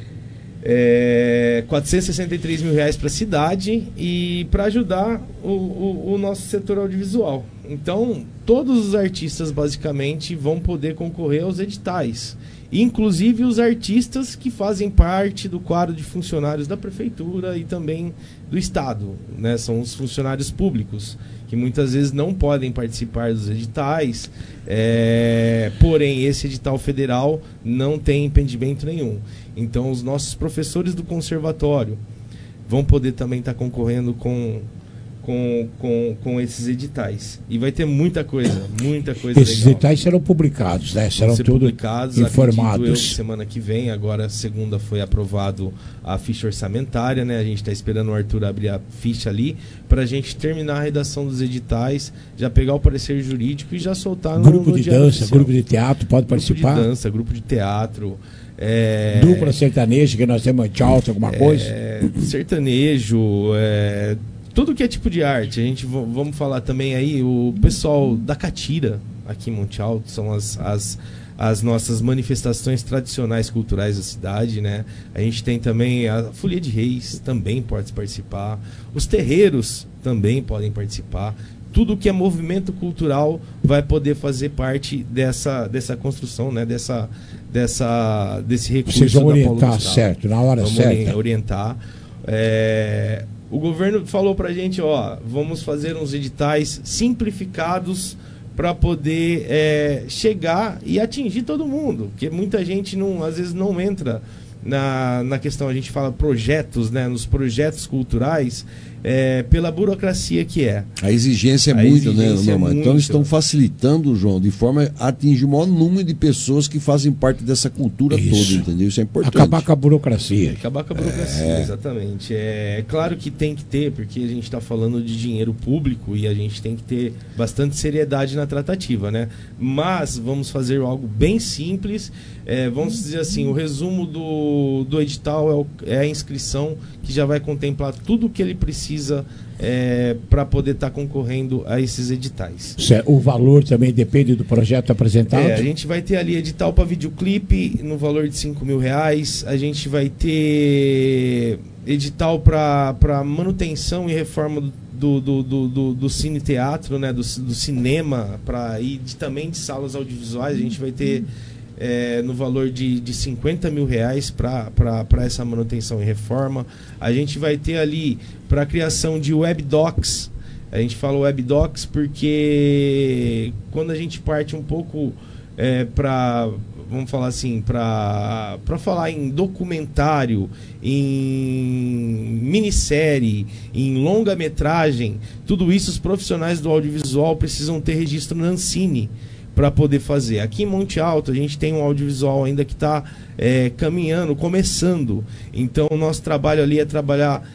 É, quatrocentos e sessenta e três mil reais para a cidade e para ajudar o, o, o nosso setor audiovisual. Então, todos os artistas basicamente vão poder concorrer aos editais, inclusive os artistas que fazem parte do quadro de funcionários da prefeitura e também do estado, né? São os funcionários públicos que muitas vezes não podem participar dos editais, é, porém esse edital federal não tem impedimento nenhum. Então os nossos professores do conservatório vão poder também estar concorrendo com, com, com, com esses editais. E vai ter muita coisa, muita coisa Esses legal. editais serão publicados, né? Serão Vão ser tudo publicados, informados. Eu, semana que vem, agora segunda foi aprovado a ficha orçamentária, né? A gente está esperando o Arthur abrir a ficha ali para a gente terminar a redação dos editais, já pegar o parecer jurídico e já soltar no Grupo no de Diário dança, Oficial. grupo de teatro, pode participar? Grupo de dança, grupo de teatro. É... Dupla sertaneja, que nós temos de alta, alguma é... coisa? Sertanejo, é... tudo que é tipo de arte. A gente v- vamos falar também aí, o pessoal da Catira, aqui em Monte Alto, são as, as, as nossas manifestações tradicionais culturais da cidade, né? A gente tem também a Folia de Reis, também pode participar. Os terreiros também podem participar. Tudo que é movimento cultural vai poder fazer parte dessa, dessa construção, né? Dessa, dessa, desse recurso. Vocês vão da Paulo orientar Gustavo. certo, na hora Vamos certa. orientar. É, o governo falou pra gente, ó, vamos fazer uns editais simplificados para poder é, chegar e atingir todo mundo, porque muita gente não, às vezes não entra na, na questão, a gente fala projetos, né, nos projetos culturais, é, pela burocracia que é. A exigência é A muito, exigência né, Norma? é Então eles muito. estão facilitando, João, de forma a atingir o maior número de pessoas que fazem parte dessa cultura Isso. toda, entendeu? Isso é importante. Acabar com a burocracia. Acabar com a burocracia, É. exatamente. É, é claro que tem que ter, porque a gente está falando de dinheiro público e a gente tem que ter bastante seriedade na tratativa, né? Mas vamos fazer algo bem simples. É, vamos dizer assim, o resumo do, do edital é, o- é a inscrição, que já vai contemplar tudo o que ele precisa é, para poder estar concorrendo a esses editais. Certo. O valor também depende do projeto apresentado? É, a gente vai ter ali edital para videoclipe no valor de cinco mil reais. A gente vai ter edital para manutenção e reforma do, do, do, do, do cine teatro, né? do, do cinema, pra, e de, também de salas audiovisuais. A gente vai ter é, no valor de, de cinquenta mil reais para essa manutenção e reforma. A gente vai ter ali para a criação de webdocs. A gente fala webdocs porque quando a gente parte um pouco é, para, vamos falar assim, para para falar em documentário, em minissérie, em longa-metragem, tudo isso os profissionais do audiovisual precisam ter registro na Ancine, para poder fazer. Aqui em Monte Alto a gente tem um audiovisual ainda que está é, caminhando, começando. Então o nosso trabalho ali é trabalhar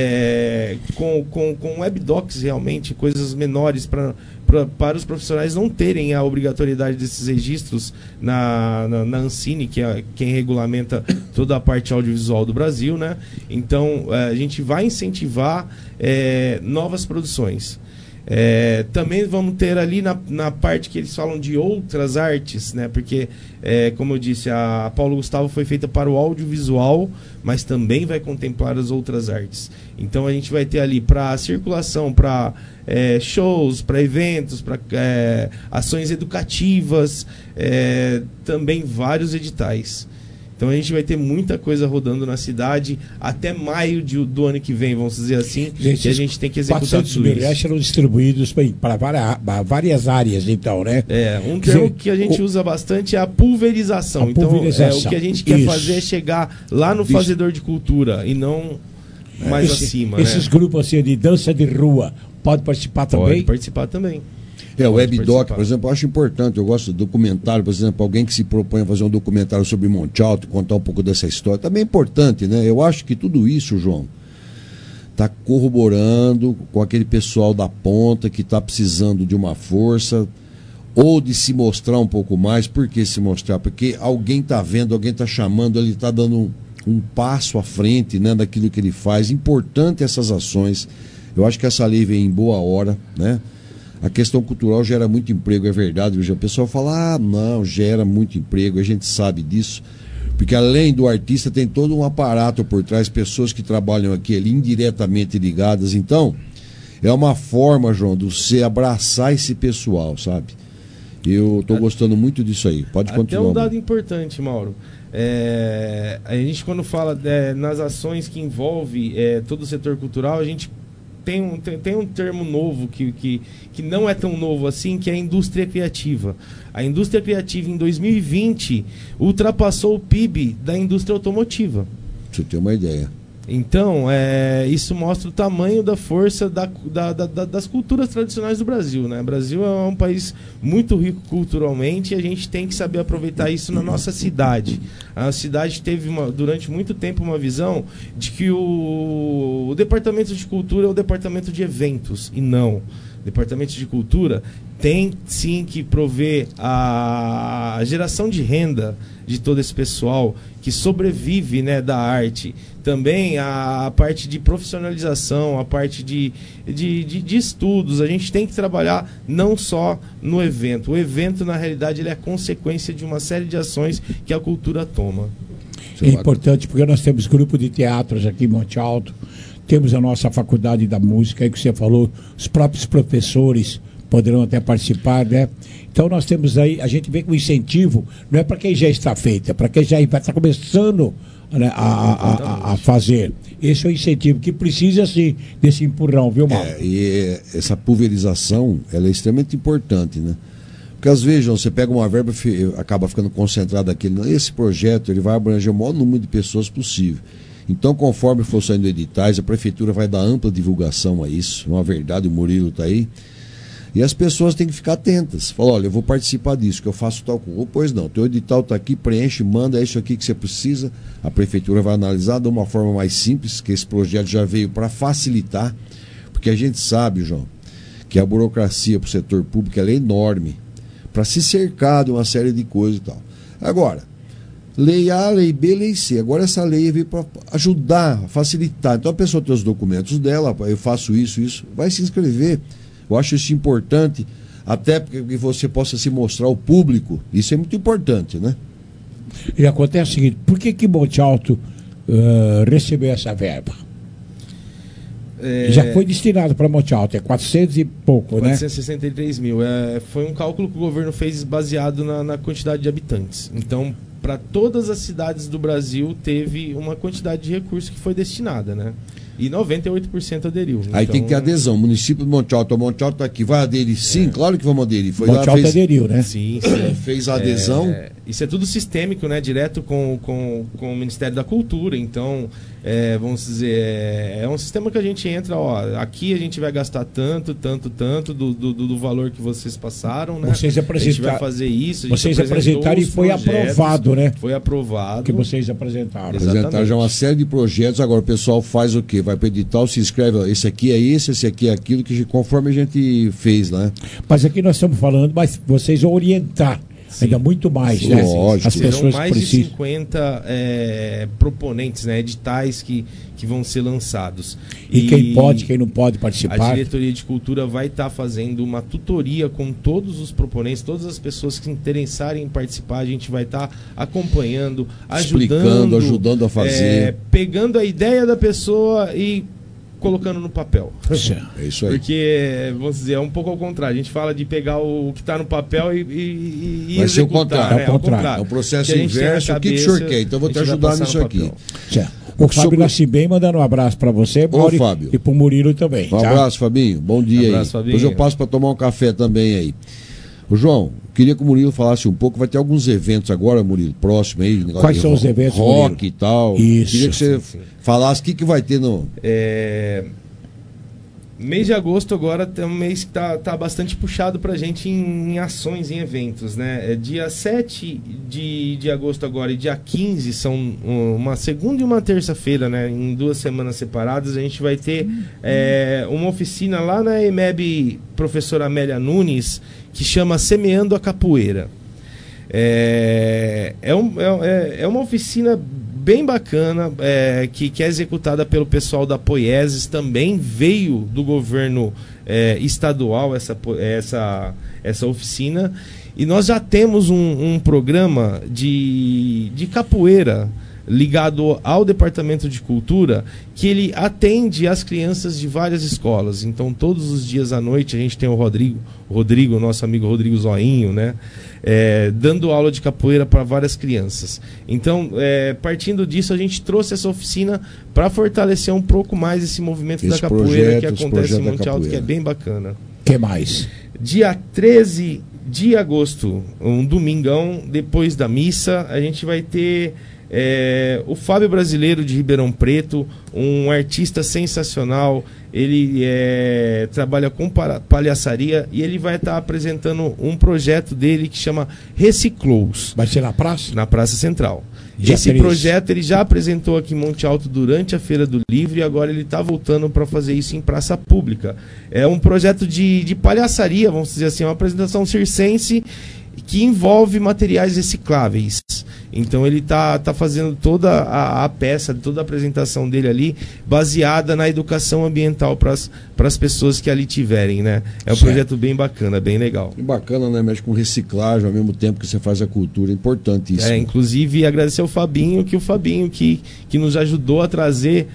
é, com, com, com webdocs realmente, coisas menores pra, pra, para os profissionais não terem a obrigatoriedade desses registros na, na, na Ancine, que é quem regulamenta toda a parte audiovisual do Brasil, né? Então é, a gente vai incentivar é, novas produções. É, também vamos ter ali na, na parte que eles falam de outras artes, né? Porque, é, como eu disse, a Paulo Gustavo foi feita para o audiovisual, mas também vai contemplar as outras artes. Então a gente vai ter ali para circulação, para é, shows, para eventos, para é, ações educativas, é, também vários editais. Então a gente vai ter muita coisa rodando na cidade até maio de, do ano que vem, vamos dizer assim, que a gente tem que executar tudo isso. Esses serão distribuídos para várias áreas, então, né? É, um termo que a gente usa bastante é a pulverização. A pulverização. Então, é, o que a gente quer isso. fazer é chegar lá no isso. fazedor de cultura e não mais Esse, acima. Esses né? grupos assim, de dança de rua, pode participar também? Pode participar também. É, o webdoc, por exemplo, eu acho importante, eu gosto de documentário, por exemplo, alguém que se propõe a fazer um documentário sobre Monte Alto, contar um pouco dessa história, também é importante, né? Eu acho que tudo isso, João, está corroborando com aquele pessoal da ponta que está precisando de uma força ou de se mostrar um pouco mais. Por que se mostrar? Porque alguém está vendo, alguém está chamando, ele está dando um, um passo à frente, né, daquilo que ele faz. Importante essas ações. Eu acho que essa lei vem em boa hora, né? A questão cultural gera muito emprego, é verdade. O pessoal fala, ah, não, gera muito emprego, a gente sabe disso. Porque além do artista tem todo um aparato por trás, pessoas que trabalham aqui ali indiretamente ligadas. Então, é uma forma, João, de você abraçar esse pessoal, sabe? Eu estou gostando muito disso aí. Pode continuar. Até um dado importante, Mauro. É, a gente quando fala é, nas ações que envolve é, todo o setor cultural, a gente Tem um, tem, tem um termo novo que, que, que não é tão novo assim, que é a indústria criativa. A indústria criativa em dois mil e vinte ultrapassou o P I B da indústria automotiva. Pra você ter uma ideia. Então, é, isso mostra o tamanho da força da, da, da, das culturas tradicionais do Brasil, né? O Brasil é um país muito rico culturalmente e a gente tem que saber aproveitar isso na nossa cidade. A cidade teve uma, durante muito tempo uma visão de que o, o departamento de cultura é o departamento de eventos, e não. O departamento de cultura tem sim que prover a geração de renda de todo esse pessoal que sobrevive, né, da arte. Também a parte de profissionalização, a parte de, de, de, de estudos. A gente tem que trabalhar não só no evento. O evento, na realidade, ele é consequência de uma série de ações que a cultura toma. É importante porque nós temos grupo de teatros aqui em Monte Alto, temos a nossa faculdade da música, aí que você falou, os próprios professores poderão até participar, né? Então nós temos aí, a gente vê que o incentivo não é para quem já está feito, é para quem já vai estar começando, né, a, a, a, a fazer. Esse é o incentivo que precisa, sim, desse empurrão, viu, Mauro? É, e essa pulverização, ela é extremamente importante, né? Porque às vezes, João, você pega uma verba e acaba ficando concentrado naquele. Esse projeto ele vai abranger o maior número de pessoas possível. Então, conforme for saindo editais, a prefeitura vai dar ampla divulgação a isso. É uma verdade, o Murilo está aí. E as pessoas têm que ficar atentas. Falar, olha, eu vou participar disso, que eu faço tal coisa. Pois não, teu edital está aqui, preenche, manda, é isso aqui que você precisa. A prefeitura vai analisar de uma forma mais simples, que esse projeto já veio para facilitar. Porque a gente sabe, João, que a burocracia para o setor público ela é enorme. Para se cercar de uma série de coisas e tal. Agora, lei A, lei B, lei C. Agora essa lei veio para ajudar, facilitar. Então a pessoa tem os documentos dela, eu faço isso, isso, vai se inscrever. Eu acho isso importante, até porque você possa se mostrar ao público. Isso é muito importante, né? E acontece o seguinte, por que que Monte Alto uh, recebeu essa verba? É... Já foi destinado para Monte Alto, é quatrocentos e pouco, né? quatrocentos e sessenta e três mil. É, foi um cálculo que o governo fez baseado na, na quantidade de habitantes. Então, para todas as cidades do Brasil, teve uma quantidade de recursos que foi destinada, né? E noventa e oito por cento aderiu. Aí então... tem que ter adesão. O município de Monte Alto, o Monte Alto está aqui, vai aderir? Sim, é. Claro que vamos aderir. Foi Monte lá, Alto fez... aderiu, né? Sim, sim. Fez a adesão. É... isso é tudo sistêmico, né? Direto com, com, com o Ministério da Cultura. Então, é, vamos dizer, é, é um sistema que a gente entra, ó, aqui a gente vai gastar tanto, tanto, tanto do, do, do valor que vocês passaram, né? Vocês apresentaram, a gente vai fazer isso. Vocês apresentaram e foi projetos, aprovado, né? Foi aprovado. Que vocês apresentaram. Apresentaram já uma série de projetos. Agora o pessoal faz o quê? Vai para o edital, se inscreve, ó, esse aqui é esse, esse aqui é aquilo, que conforme a gente fez, né? Mas aqui nós estamos falando, mas vocês vão orientar. Sim. Ainda muito mais, sim, né? Lógico. As pessoas Serão mais precisam. de cinquenta é, proponentes, né? Editais que, que vão ser lançados. E, e quem pode, quem não pode participar. A Diretoria de Cultura vai estar tá fazendo uma tutoria com todos os proponentes, todas as pessoas que se interessarem em participar, a gente vai estar tá acompanhando, explicando, ajudando, ajudando a fazer. É, pegando a ideia da pessoa e colocando no papel. É isso aí. Porque, vamos dizer, é um pouco ao contrário. A gente fala de pegar o que está no papel e, e, e vai ser o contrário. Né? É o contrário. É o processo inverso. O que, que o senhor quer? Então eu vou te ajudar nisso aqui. Certo. O Fábio sobre... Nascimento mandando um abraço para você, Ô, Mauri, Fábio. E para o Murilo também. Um tá? abraço, Fabinho. Bom dia um abraço, aí. Fabinho. Depois eu passo para tomar um café também aí. Ô, João, queria que o Murilo falasse um pouco. Vai ter alguns eventos agora, Murilo, próximo aí. Quais são rock, os eventos, rock Murilo? E tal. Isso. Queria que você sim, sim. falasse o que, que vai ter no... É... Mês de agosto agora é um mês que tá, tá bastante puxado pra gente em, em ações, em eventos, né? É dia sete de, de agosto agora e dia quinze são uma segunda e uma terça-feira, né? Em duas semanas separadas, a gente vai ter é, uma oficina lá na E M E B Professora Amélia Nunes, que chama Semeando a Capoeira. É, é, um, é, é uma oficina bem bacana, é, que, que é executada pelo pessoal da Poieses, também veio do governo é, estadual essa, essa, essa oficina, e nós já temos um, um programa de, de capoeira ligado ao Departamento de Cultura, que ele atende as crianças de várias escolas. Então todos os dias à noite a gente tem o Rodrigo, Rodrigo nosso amigo Rodrigo Zoinho, né? É, dando aula de capoeira para várias crianças. Então, é, partindo disso, a gente trouxe essa oficina para fortalecer um pouco mais esse movimento esse da capoeira projeto, que acontece em Monte Alto, que é bem bacana. O que mais? Dia treze de agosto, um domingão, depois da missa, a gente vai ter é, o Fábio Brasileiro de Ribeirão Preto, um artista sensacional. Ele é, trabalha com palhaçaria e ele vai estar tá apresentando um projeto dele que chama Reciclous. Vai ser na praça? Na Praça Central. Dia Esse três. projeto ele já apresentou aqui em Monte Alto durante a Feira do Livro e agora ele está voltando para fazer isso em praça pública. É um projeto de, de palhaçaria, vamos dizer assim, uma apresentação circense que envolve materiais recicláveis. Então ele tá, tá fazendo toda a, a peça, toda a apresentação dele ali, baseada na educação ambiental para as pessoas que ali tiverem, né? É um certo. Projeto bem bacana, bem legal. E bacana, né? Mexe com reciclagem ao mesmo tempo que você faz a cultura, importante isso. É, inclusive agradecer ao Fabinho, que o Fabinho que, que nos ajudou a trazer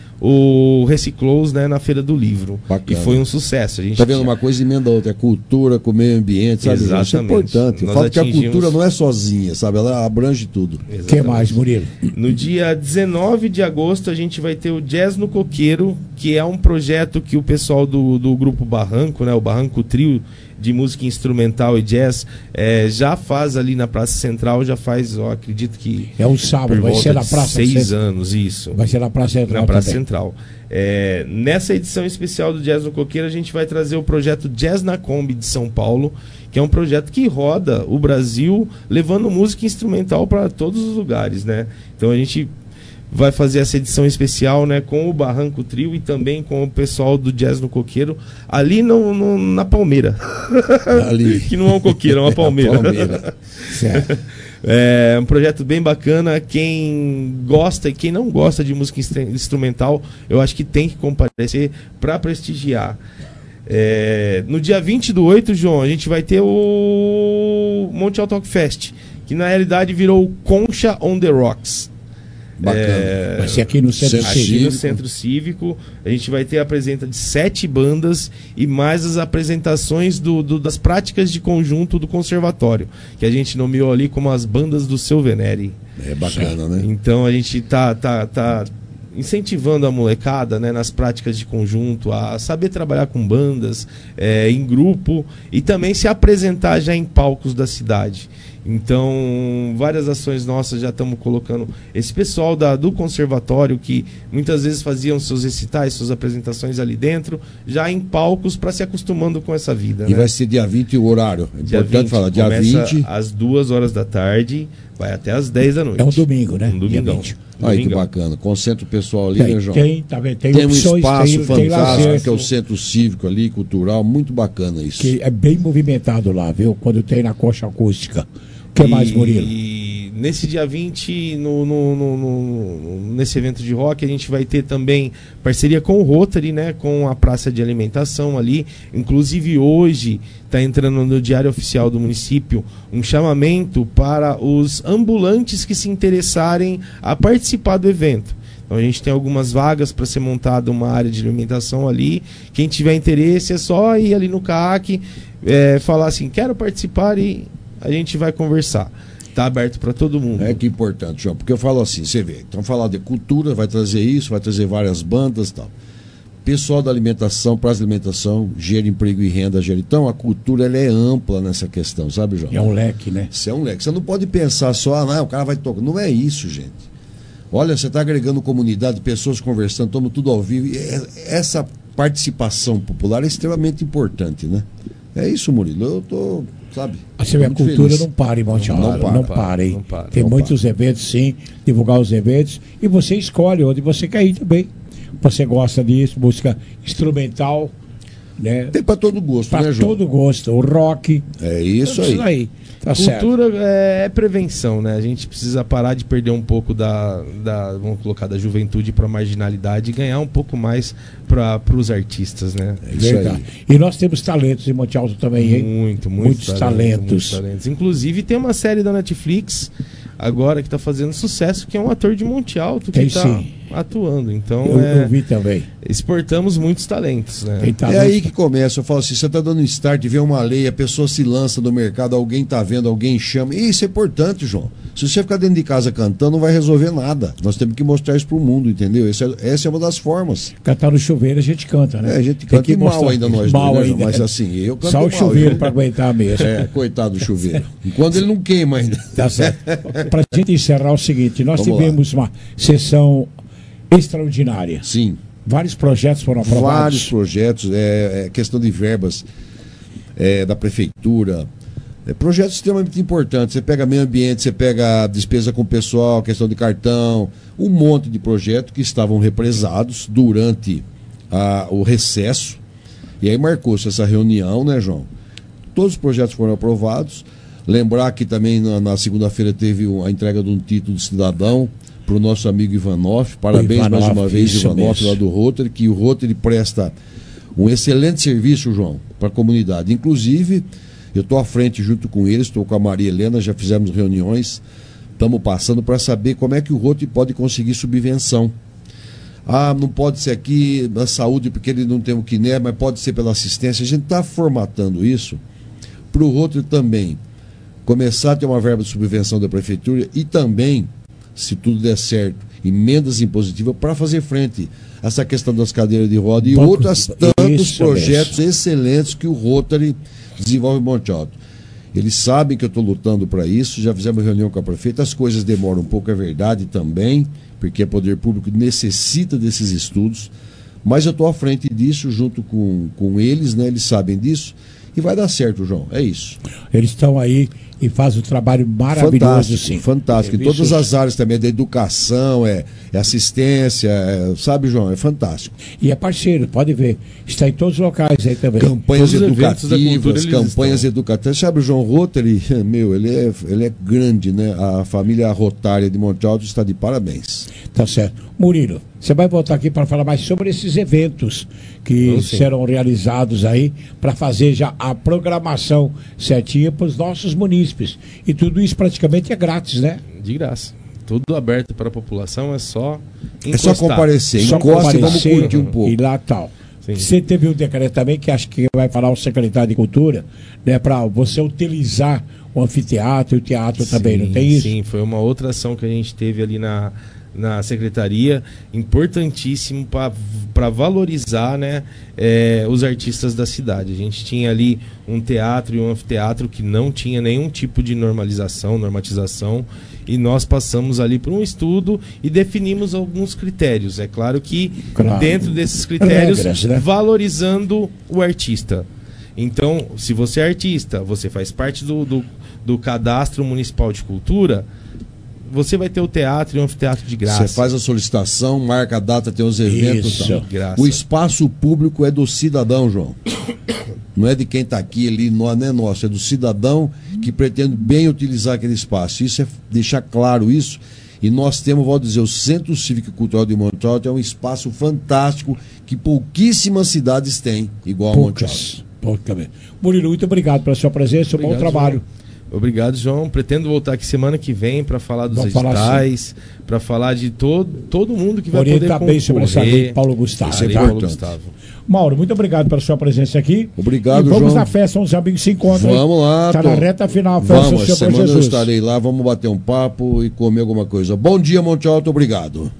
o Reciclous, né, na Feira do Livro. Bacana. E foi um sucesso. A gente tá vendo, uma coisa emenda a outra, é cultura com o meio ambiente, sabe? Exatamente. Isso é importante. Eu falo atingimos... que a cultura não é sozinha, sabe? Ela abrange tudo. O que mais, Murilo? No dia dezenove de agosto a gente vai ter o Jazz no Coqueiro, que é um projeto que o pessoal do, do grupo Barranco, né, o Barranco Trio de música instrumental e jazz, é, já faz ali na Praça Central, já faz, ó, acredito que... É um sábado, vai ser na Praça Central. Seis anos, isso. Vai ser na Praça Central Na Praça também. Central. É, nessa edição especial do Jazz no Coqueiro, a gente vai trazer o projeto Jazz na Kombi de São Paulo, que é um projeto que roda o Brasil, levando música instrumental para todos os lugares, né? Então a gente vai fazer essa edição especial, né, com o Barranco Trio e também com o pessoal do Jazz no Coqueiro, ali no, no, na Palmeira. Ali. Que não é um coqueiro, é uma palmeira. palmeira. Certo. É um projeto bem bacana. Quem gosta e quem não gosta de música instrumental, eu acho que tem que comparecer para prestigiar. É, no dia vinte do oito, João, a gente vai ter o Monte Alto Rock Fest, que na realidade virou o Concha on the Rocks. Bacana. É, vai ser aqui no Centro aqui Cívico. no Centro Cívico. A gente vai ter a presença de sete bandas e mais as apresentações do, do, das práticas de conjunto do conservatório, que a gente nomeou ali como as bandas do Seu Venere. É bacana, né? Então a gente tá, tá, tá incentivando a molecada, né, nas práticas de conjunto, a saber trabalhar com bandas, é, em grupo e também se apresentar já em palcos da cidade. Então, várias ações nossas já estamos colocando. Esse pessoal da, do conservatório, que muitas vezes faziam seus recitais, suas apresentações ali dentro, já em palcos para se acostumando com essa vida. E né? vai ser dia vinte o horário. É Dia importante vinte, falar, dia começa vinte. às duas horas da tarde, vai até às dez da noite. É um domingo, né? Um domingão. Aí que bacana. Concentra o pessoal ali, Tem, né, João? tem, tá vendo? Tem tem um opções, espaço tem- tem fantástico, lazer. que é o centro cívico ali, cultural, muito bacana isso. Que é bem movimentado lá, viu? Quando tem na coxa acústica. O que mais, Murilo? E nesse dia vinte, no, no- no- no- nesse evento de rock, a gente vai ter também parceria com o Rotary, né? Com a praça de alimentação ali. Inclusive hoje está entrando no Diário Oficial do município um chamamento para os ambulantes que se interessarem a participar do evento. Então a gente tem algumas vagas para ser montada uma área de alimentação ali. Quem tiver interesse é só ir ali no C A C, é, falar assim, quero participar, e a gente vai conversar. Está aberto para todo mundo. É que é importante, João, porque eu falo assim, você vê, então falar de cultura, vai trazer isso, vai trazer várias bandas e tal. Pessoal da alimentação, praça de alimentação, gera emprego e renda, gera. Então a cultura ela é ampla nessa questão, sabe, João? É um leque, né? Isso é um leque. Você não pode pensar só, ah, não, o cara vai tocar. Não é isso, gente. Olha, você está agregando comunidade, pessoas conversando, estamos tudo ao vivo. E é- essa participação popular é extremamente importante, né? É isso, Murilo. Eu tô, sabe? Você vê, a muito cultura feliz. não para em Monte Alto. Não Não, para, não para, para, hein? não para, Tem não muitos eventos, sim, divulgar os eventos. E você escolhe onde você quer ir também. Você gosta disso, música instrumental, né? Tem para todo gosto, pra né, João? todo gosto. O rock. É isso Tudo aí. Tá certo. Cultura é, é prevenção, né? A gente precisa parar de perder um pouco da, da vamos colocar, da juventude para marginalidade e ganhar um pouco mais para os artistas, né? É verdade. E nós temos talentos em Monte Alto também, hein? Muito, muito Muitos talentos. muitos talentos. Inclusive tem uma série da Netflix agora que está fazendo sucesso, que é um ator de Monte Alto que Tem está sim. atuando. Então Eu, é, eu vi também. exportamos muitos talentos, né? É aí que começa. Eu falo assim: você está dando um start, vê uma lei, a pessoa se lança no mercado, alguém está vendo, alguém chama. E isso é importante, João. Se você ficar dentro de casa cantando, não vai resolver nada. Nós temos que mostrar isso para o mundo, entendeu? Essa é, essa é uma das formas. Cantar no chuveiro a gente canta, né? É, a gente Tem canta que e mal mostrar- ainda nós mal dois, né, ainda. João? Mas assim, eu canto Só o mal, chuveiro viu? para aguentar mesmo. É, coitado do chuveiro. Enquanto ele não queima ainda. Tá certo. Para a gente encerrar o seguinte, nós Vamos tivemos uma sessão extraordinária. Sim. Vários projetos foram aprovados. Vários projetos, é, é questão de verbas é, da prefeitura. É, projetos extremamente importantes. Você pega meio ambiente, você pega despesa com o pessoal, questão de cartão, um monte de projetos que estavam represados durante a, o recesso. E aí marcou-se essa reunião, né, João? Todos os projetos foram aprovados. Lembrar que também na, na segunda-feira teve um- a entrega de um título de cidadão para o nosso amigo Ivanov. Parabéns Ivanov, mais uma vez, isso Ivanov, mesmo. lá do Rotary, que o Rotary presta um excelente serviço, João, para a comunidade. Inclusive, eu estou à frente junto com eles, estou com a Maria Helena, já fizemos reuniões, estamos passando para saber como é que o Rotary pode conseguir subvenção. Ah, não pode ser aqui na saúde porque ele não tem o Quiné, mas pode ser pela assistência. A gente está formatando isso para o Rotary também começar a ter uma verba de subvenção da prefeitura e também, se tudo der certo, emendas impositivas para fazer frente a essa questão das cadeiras de roda e Banco- outros tantos Isso projetos excelentes que o Rotary desenvolve em Monte Alto. Eles sabem que eu estou lutando para isso, já fizemos reunião com a prefeita, as coisas demoram um pouco, é verdade também, porque o poder público necessita desses estudos, mas eu estou à frente disso junto com, com eles, né? Eles sabem disso, e vai dar certo, João, é isso. Eles estão aí e fazem um trabalho maravilhoso, Fantástico, sim. fantástico. Em Serviços- todas as áreas também, é da educação, é, é assistência, é, sabe, João? É fantástico. E é parceiro, pode ver. Está em todos os locais aí também. Campanhas Todos os eventos da cultura, educativas, eles campanhas educativas. Sabe, o João Rotary, meu, ele é, ele é grande, né? A família Rotária de Monte Alto está de parabéns. Tá certo. Murilo, você vai voltar aqui para falar mais sobre esses eventos que Vamos sim. serão realizados aí para fazer já a programação certinha para os nossos munícipes. E tudo isso praticamente é grátis, né? De graça. Tudo aberto para a população, é só É só encostar. comparecer, Só encosta e vamos comparecer curtir um pouco. E lá tal. Sim. Você teve um decreto também que acho que vai falar o secretário de Cultura, né, para você utilizar o anfiteatro e o teatro também, não tem isso? Sim, foi uma outra ação que a gente teve ali na, na secretaria, importantíssimo para valorizar, né, é, os artistas da cidade. A gente tinha ali um teatro e um anfiteatro que não tinha nenhum tipo de normalização, normatização, e nós passamos ali por um estudo e definimos alguns critérios. É claro que claro. dentro desses critérios, regras, né? valorizando o artista. Então, se você é artista, você faz parte do, do, do cadastro municipal de cultura, você vai ter o teatro e o anfiteatro de graça. Você faz a solicitação, marca a data, tem os eventos. Isso. O espaço público é do cidadão, João. Não é de quem está aqui, ali, não é nosso, é do cidadão que pretende bem utilizar aquele espaço. Isso é deixar claro isso. E nós temos, vou dizer, o Centro Cívico e Cultural de Monte Alto é um espaço fantástico que pouquíssimas cidades têm, igual Poucas. a Monte Alto. Poucamente. Murilo, muito obrigado pela sua presença, obrigado, bom trabalho. João. Obrigado, João. Pretendo voltar aqui semana que vem para falar dos Vamos editais, para falar de todo, todo mundo que vai Orienta poder concorrer. Bem sobre essa lei, Paulo Gustavo. Esse é tá? Paulo Gustavo. Mauro, muito obrigado pela sua presença aqui. Obrigado, e vamos João. na festa, os amigos se encontram. Vamos lá. Está tô... na reta final a festa vamos, do Senhor semana Jesus. eu estarei lá, vamos bater um papo e comer alguma coisa. Bom dia, Monte Alto, obrigado.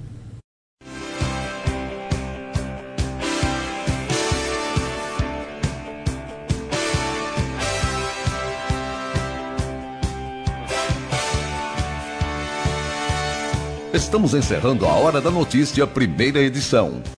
Estamos encerrando a Hora da Notícia, primeira edição.